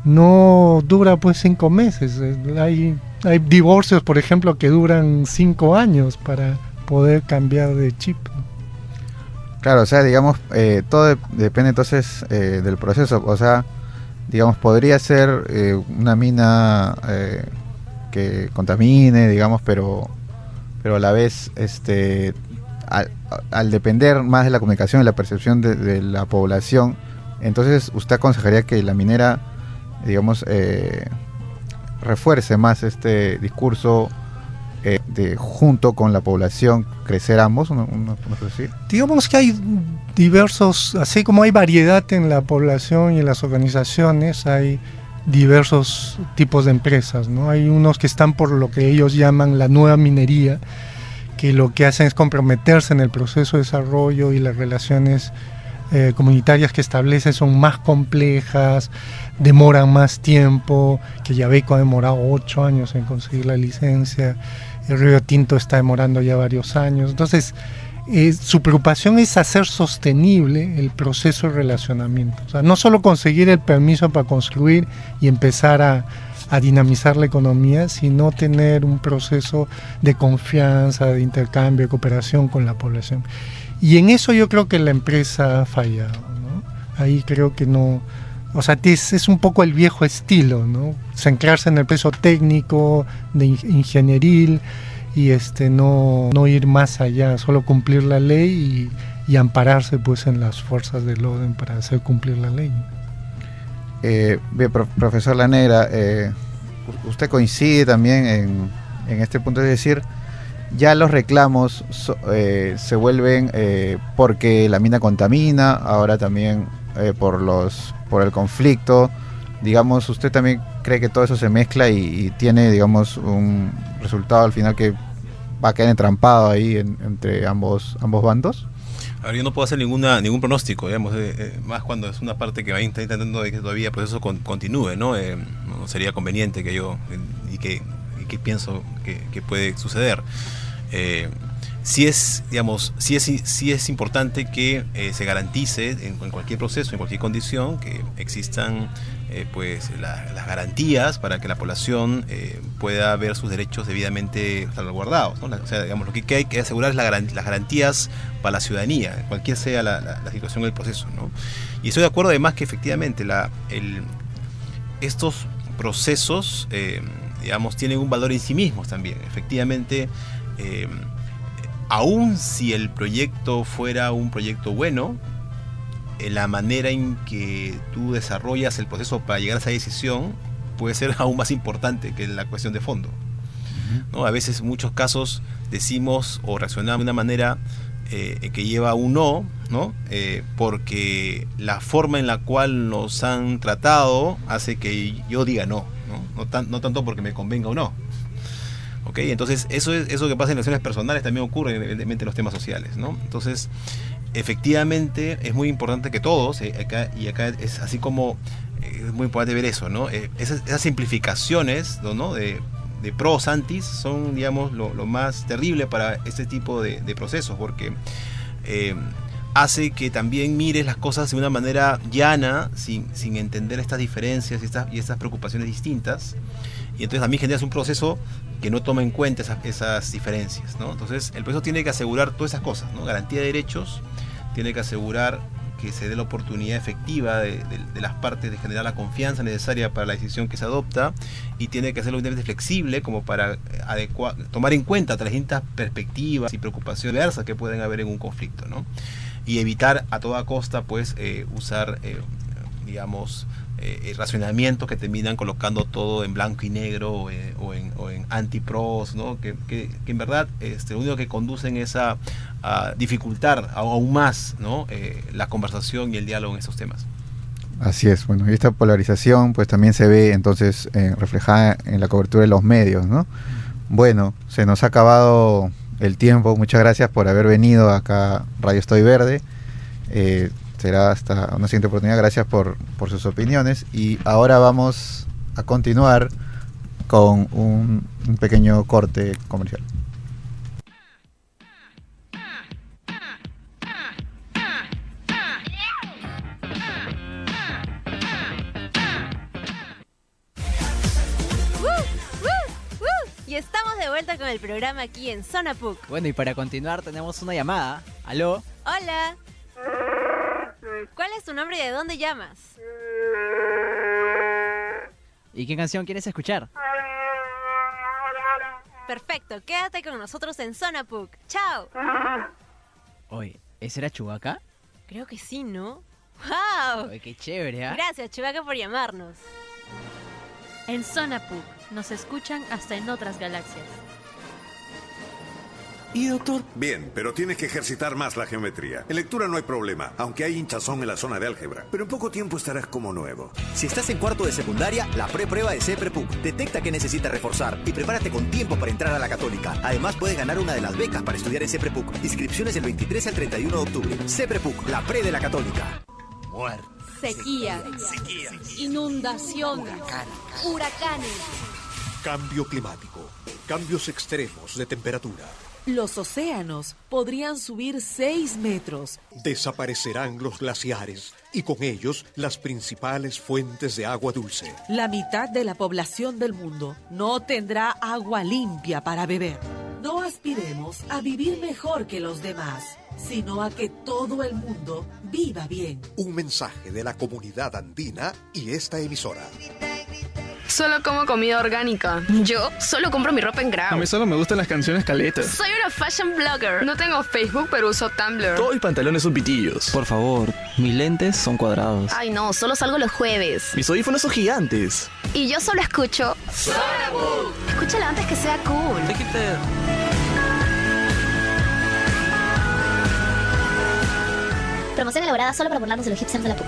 no dura pues cinco meses. Hay, hay divorcios, por ejemplo, que duran cinco años para poder cambiar de chip. Claro, o sea, digamos, eh, todo de- depende entonces eh, del proceso. O sea, digamos, podría ser eh, una mina eh, que contamine, digamos, pero pero a la vez, este, al, al depender más de la comunicación y la percepción de, de la población, entonces usted aconsejaría que la minera, digamos, eh, refuerce más este discurso eh, de junto con la población, crecer ambos, ¿no? ¿No? ¿No es así? Digamos que hay diversos, así como hay variedad en la población y en las organizaciones, hay diversos tipos de empresas, ¿no? Hay unos que están por lo que ellos llaman la nueva minería, que lo que hacen es comprometerse en el proceso de desarrollo y las relaciones eh, comunitarias que establecen son más complejas, demoran más tiempo, que Yabeco ha demorado ocho años en conseguir la licencia, el Río Tinto está demorando ya varios años. Entonces, eh, su preocupación es hacer sostenible el proceso de relacionamiento. O sea, no solo conseguir el permiso para construir y empezar a, a dinamizar la economía, sino tener un proceso de confianza, de intercambio, de cooperación con la población. Y en eso yo creo que la empresa ha fallado, ¿no? Ahí creo que no... O sea, es, es un poco el viejo estilo, ¿no? Centrarse en el peso técnico, de in- ingenieril, y este no, no ir más allá, solo cumplir la ley y, y ampararse pues en las fuerzas del orden para hacer cumplir la ley. Eh, bien, pro- profesor La Negra, eh, u- usted coincide también en, en este punto, es decir, ya los reclamos so- eh, se vuelven eh, porque la mina contamina, ahora también eh, por los por el conflicto, digamos, ¿usted también cree que todo eso se mezcla y, y tiene, digamos, un resultado al final que va a quedar entrampado ahí en- entre ambos ambos bandos? A ver, yo no puedo hacer ninguna ningún pronóstico, digamos, eh, eh, más cuando es una parte que va a estar intentando de que todavía el proceso con- continúe, ¿no? Eh, no sería conveniente que yo, eh, y que, y que pienso que, que puede suceder. Eh, sí es, digamos, sí es, sí es importante que eh, se garantice en, en cualquier proceso, en cualquier condición, que existan eh, pues la- las garantías para que la población eh, pueda ver sus derechos debidamente salvaguardados, ¿no? La- o sea, digamos, lo que, que hay que asegurar es la garan- las garantías para la ciudadanía, cualquier sea la, la- la situación del proceso, ¿no? Y estoy de acuerdo además que efectivamente la, el, estos procesos, eh, digamos, tienen un valor en sí mismos también. Efectivamente, eh, aun si el proyecto fuera un proyecto bueno, eh, la manera en que tú desarrollas el proceso para llegar a esa decisión puede ser aún más importante que la cuestión de fondo, ¿no? A veces, en muchos casos, decimos o reaccionamos de una manera eh, que lleva a un no, ¿no? Eh, porque la forma en la cual nos han tratado hace que yo diga no, ¿no? No, tan- no tanto porque me convenga o no. ¿Ok? Entonces, eso es eso que pasa en relaciones personales también ocurre evidentemente en los temas sociales, ¿no? Entonces, efectivamente, es muy importante que todos, eh, acá, y acá es así como eh, es muy importante ver eso, ¿no? Eh, esas, esas simplificaciones, ¿no? De, de pros antis son, digamos, lo, lo más terrible para este tipo de, de procesos, porque eh, hace que también mires las cosas de una manera llana, sin, sin entender estas diferencias y estas, y estas preocupaciones distintas, y entonces también generas un proceso que no toma en cuenta esas, esas diferencias, ¿no? Entonces el proceso tiene que asegurar todas esas cosas, ¿no? Garantía de derechos, tiene que asegurar que se dé la oportunidad efectiva de, de, de las partes de generar la confianza necesaria para la decisión que se adopta, y tiene que hacerlo evidentemente flexible como para adecua- tomar en cuenta las distintas perspectivas y preocupaciones diversas que pueden haber en un conflicto, ¿no? Y evitar a toda costa pues eh, usar eh, digamos eh, racionamientos que terminan colocando todo en blanco y negro o, eh, o en, o en anti-pros, ¿no? que, que, que en verdad este, lo único que conducen es a, a dificultar aún más, ¿no? eh, la conversación y el diálogo en estos temas. Así es, bueno, y esta polarización pues también se ve entonces eh, reflejada en la cobertura de los medios, ¿no? Bueno, se nos ha acabado el tiempo, muchas gracias por haber venido acá a Radio Estoy Verde, eh, será hasta una siguiente oportunidad, gracias por, por sus opiniones, y ahora vamos a continuar con un, un pequeño corte comercial. Y estamos de vuelta con el programa aquí en Zona Puc. Bueno, y para continuar tenemos una llamada. ¿Aló? Hola. ¿Cuál es tu nombre y de dónde llamas? ¿Y qué canción quieres escuchar? Perfecto, quédate con nosotros en Zona Puc. ¡Chao! Oye, ¿ese era Chewbacca? Creo que sí, ¿no? ¡Wow! Oye, qué chévere, ¿eh? Gracias, Chewbacca, por llamarnos. En Zona Puc nos escuchan hasta en otras galaxias. ¿Y doctor? Bien, pero tienes que ejercitar más la geometría. En lectura no hay problema, aunque hay hinchazón en la zona de álgebra. Pero en poco tiempo estarás como nuevo. Si estás en cuarto de secundaria, la pre-prueba de CEPREPUC detecta que necesitas reforzar y prepárate con tiempo para entrar a la Católica. Además, puedes ganar una de las becas para estudiar en CEPREPUC. Inscripciones del veintitrés al treinta y uno de octubre. CEPREPUC, la pre de la Católica. Muerte. Sequía. Sequía. Inundaciones. Huracanes. Cambio climático. Cambios extremos de temperatura. Los océanos podrían subir seis metros. Desaparecerán los glaciares y con ellos las principales fuentes de agua dulce. La mitad de la población del mundo no tendrá agua limpia para beber. No aspiremos a vivir mejor que los demás, sino a que todo el mundo viva bien. Un mensaje de la comunidad andina y esta emisora. Solo como comida orgánica. Yo solo compro mi ropa en Grau. A mí solo me gustan las canciones caletas. Soy una fashion blogger. No tengo Facebook, pero uso Tumblr. Todos mis pantalones son pitillos. Por favor, mis lentes son cuadrados. Ay no, solo salgo los jueves. Mis audífonos son gigantes. Y yo solo escucho Escúchala antes que sea cool. Promoción elaborada solo para burlarnos de los hipsters de la Puc.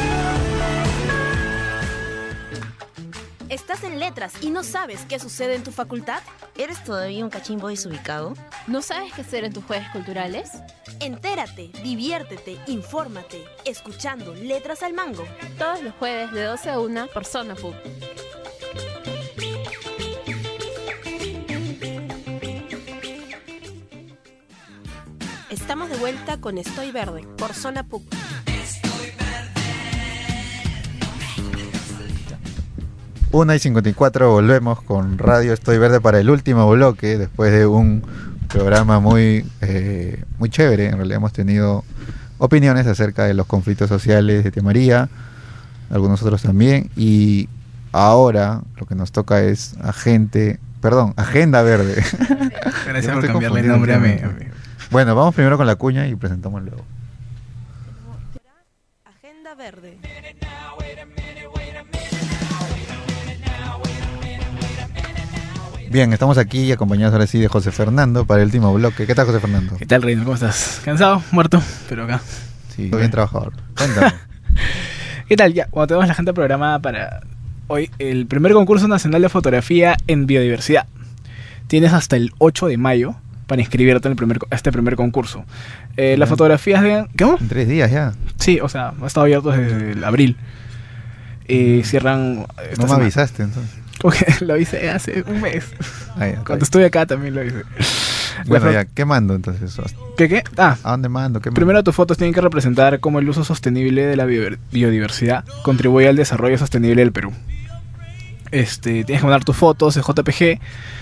¿Estás en letras y no sabes qué sucede en tu facultad? ¿Eres todavía un cachimbo desubicado? ¿No sabes qué hacer en tus jueves culturales? Entérate, diviértete, infórmate, escuchando Letras al Mango. Todos los jueves de doce a una por Zona Puc. Estamos de vuelta con Estoy Verde por Zona Puc. una y cincuenta y cuatro, volvemos con Radio Estoy Verde para el último bloque, después de un programa muy, eh, muy chévere. En realidad hemos tenido opiniones acerca de los conflictos sociales de Tía María, algunos otros también, y ahora lo que nos toca es agente, perdón, Agenda Verde. Gracias por cambiarle el nombre a mí. Bueno, vamos primero con la cuña y presentamos luego. Agenda Verde. Bien, estamos aquí acompañados ahora sí de José Fernando para el último bloque. ¿Qué tal, José Fernando? ¿Qué tal, Reino? ¿Cómo estás? ¿Cansado? ¿Muerto? Pero acá. Sí, bien trabajador. Cuéntame. ¿Qué tal? Ya, bueno, tenemos la gente programada para hoy el primer concurso nacional de fotografía en biodiversidad. Tienes hasta el ocho de mayo para inscribirte en el primer, este primer concurso. Eh, las fotografías de... ¿Cómo? En tres días ya. Sí, o sea, ha estado abierto desde el abril. Y eh, cierran... No me semana. avisaste entonces. Porque lo hice hace un mes. Ah, ya, Cuando estuve acá también lo hice. Bueno, ya, ¿qué mando entonces? ¿Qué qué? Ah, ¿a dónde mando? ¿Qué primero mando? Tus fotos tienen que representar cómo el uso sostenible de la biodiversidad contribuye al desarrollo sostenible del Perú. Este, tienes que mandar tus fotos en J P G.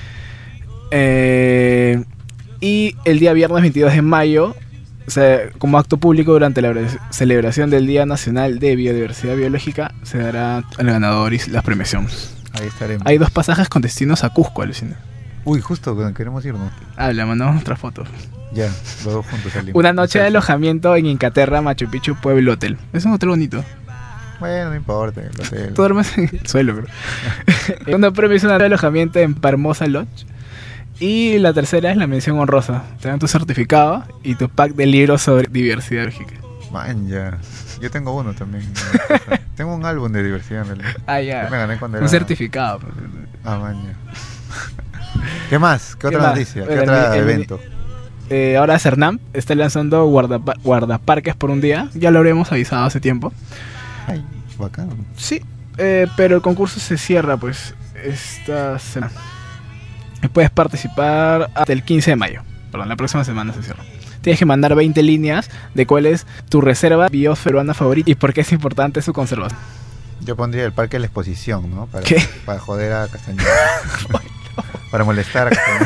Eh, y el día viernes veintidós de mayo, o sea, como acto público durante la celebración del Día Nacional de Biodiversidad Biológica, se dará al ganador y las premiaciones. Ahí estaremos. Hay dos pasajes con destinos a Cusco, alucina. Uy, justo queremos irnos. Ah, le mandamos otra foto. Ya, los dos juntos salimos. Una noche de alojamiento en Incaterra, Machu Picchu, Pueblo Hotel. Es un hotel bonito. Bueno, no importa, el hotel. Tú duermes en el suelo, bro. Segundo premio es un alojamiento en Parmosa Lodge. Y la tercera es la mención honrosa. Te dan tu certificado y tu pack de libros sobre diversidad biológica. Man, ya. Yo tengo uno también. Tengo un álbum de diversidad en realidad. Ah, ya. Me gané cuando Un era... certificado. Ah, maña. ¿Qué más? ¿Qué, ¿Qué otra más? noticia? ¿Qué Bueno, otro el, evento? Eh, ahora Cernam está lanzando guardapa guardaparques por un día. Ya lo habríamos avisado hace tiempo. Ay, bacán. Sí, eh, pero el concurso se cierra pues esta semana. Puedes participar hasta el quince de mayo. Perdón, la próxima semana se cierra. Tienes que mandar veinte líneas de cuál es tu reserva biosferuana favorita y por qué es importante su conservación. Yo pondría el Parque de la Exposición, ¿no? Para, ¿Qué? Para joder a Castañeda. Para molestar a Castañeda.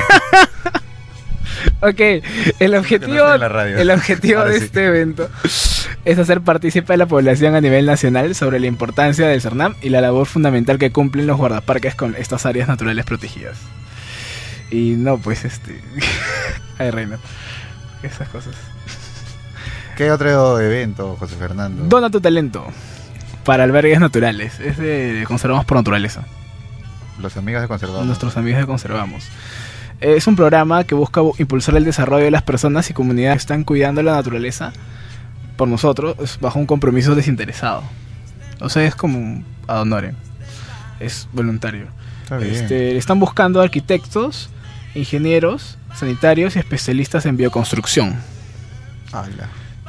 Ok, el objetivo, no radio. el objetivo de sí. este evento es hacer partícipe a la población a nivel nacional sobre la importancia del Cernam y la labor fundamental que cumplen los guardaparques con estas áreas naturales protegidas. Y no, pues este... Ay, reina. Esas cosas. ¿Qué otro evento, José Fernando? Dona tu talento para albergues naturales. Es de Conservamos por Naturaleza. Los amigos de Conservamos. Nuestros amigos de Conservamos. Es un programa que busca impulsar el desarrollo de las personas y comunidades que están cuidando la naturaleza por nosotros bajo un compromiso desinteresado. O sea, es como un ad honorem. Es voluntario. Está bien. Este, están buscando arquitectos, ingenieros, sanitarios y especialistas en bioconstrucción. Ala.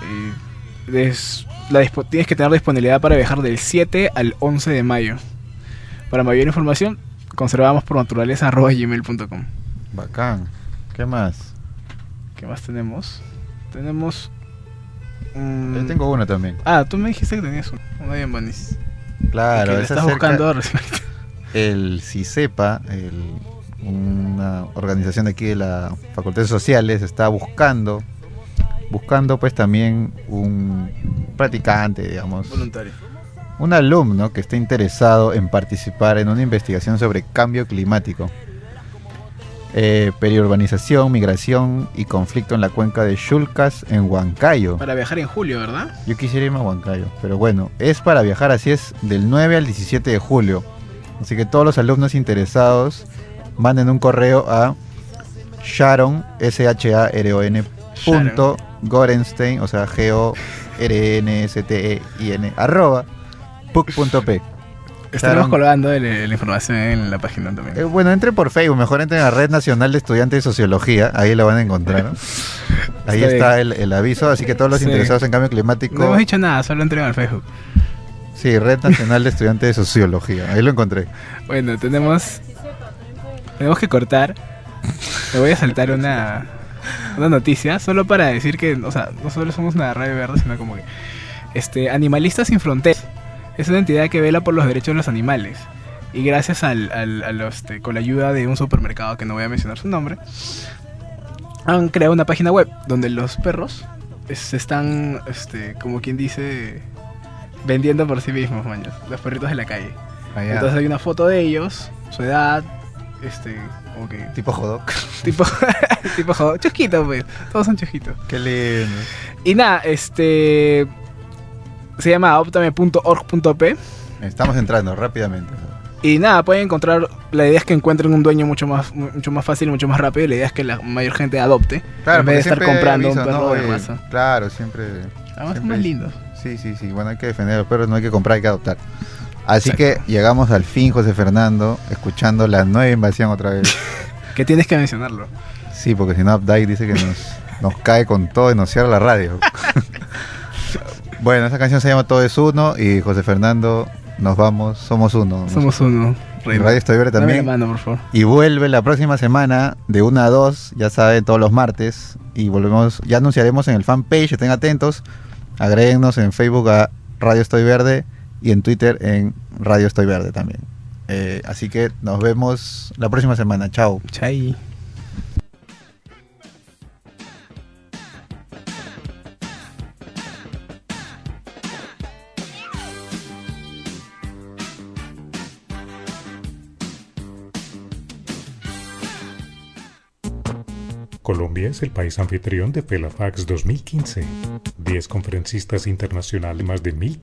Y es, la tienes que tener disponibilidad para viajar del siete al once de mayo. Para mayor información, conservamos por naturaleza arroba gmail punto com. Bacán. ¿Qué más? ¿Qué más tenemos? Tenemos... Um... Yo tengo uno también. Ah, tú me dijiste que tenías uno. Uno bien bonís. Claro, que es estás buscando recién. El CICEPA, el, una organización de aquí de la Facultad de Sociales, está buscando buscando pues también un practicante, digamos, voluntario, un alumno que esté interesado en participar en una investigación sobre cambio climático, eh, periurbanización, migración y conflicto en la cuenca de Chulcas en Huancayo. Para viajar en julio, ¿verdad? Yo quisiera irme a Huancayo, pero bueno, es para viajar, así es, del nueve al diecisiete de julio. Así que todos los alumnos interesados manden un correo a Sharon, S H A R O N punto Gorenstein, o sea, G O R N S T E I N, arroba, puc punto p. Estaremos colgando de la, la información en la página también. Eh, bueno, entren por Facebook, mejor entren a Red Nacional de Estudiantes de Sociología, ahí lo van a encontrar, ¿no? Ahí está, está el, el aviso, así que todos los sí. interesados en cambio climático... No hemos dicho nada, solo entren al Facebook. Sí, Red Nacional de Estudiantes de Sociología, ahí lo encontré. Bueno, tenemos... Tenemos que cortar. Me voy a saltar una... Una noticia, solo para decir que, o sea, no solo somos una radio verde, sino como que... Este, Animalistas Sin Fronteras es una entidad que vela por los derechos de los animales. Y gracias al, al, a los, este, con la ayuda de un supermercado, que no voy a mencionar su nombre, han creado una página web donde los perros se están, este, como quien dice, vendiendo por sí mismos, mañas, los perritos de la calle. Ah, entonces hay una foto de ellos, su edad, este, como que... Tipo jodok. Tipo, tipo jodok, chusquito pues, todos son chusquitos. Qué lindo. Y nada, este... se llama adoptame punto org punto p. Estamos entrando rápidamente. Y nada, pueden encontrar, la idea es que encuentren un dueño mucho más mucho más fácil, mucho más rápido, y la idea es que la mayor gente adopte, claro, en vez de estar comprando aviso, un perro ¿no? de raza. Claro, siempre... Además siempre son más lindos. Sí, sí, sí, bueno, hay que defender a los perros, no hay que comprar, hay que adoptar. Así Exacto. que llegamos al fin, José Fernando, escuchando la nueva invasión otra vez. Que tienes que mencionarlo. Sí, porque si no Updike dice que nos, nos cae con todo y nos cierra la radio. Bueno, esa canción se llama Todo es Uno y José Fernando, nos vamos, somos uno. Somos uno. En Radio Estoy Verde también. Dame la mano, por favor. Y vuelve la próxima semana de una a dos, ya saben, todos los martes. Y volvemos, ya anunciaremos en el fanpage, estén atentos. Agréguenos en Facebook a Radio Estoy Verde y en Twitter en Radio Estoy Verde también. Eh, así que nos vemos la próxima semana. Chao. Chai. Colombia es el país anfitrión de FELAFAX dos mil quince. diez conferencistas internacionales, más de mil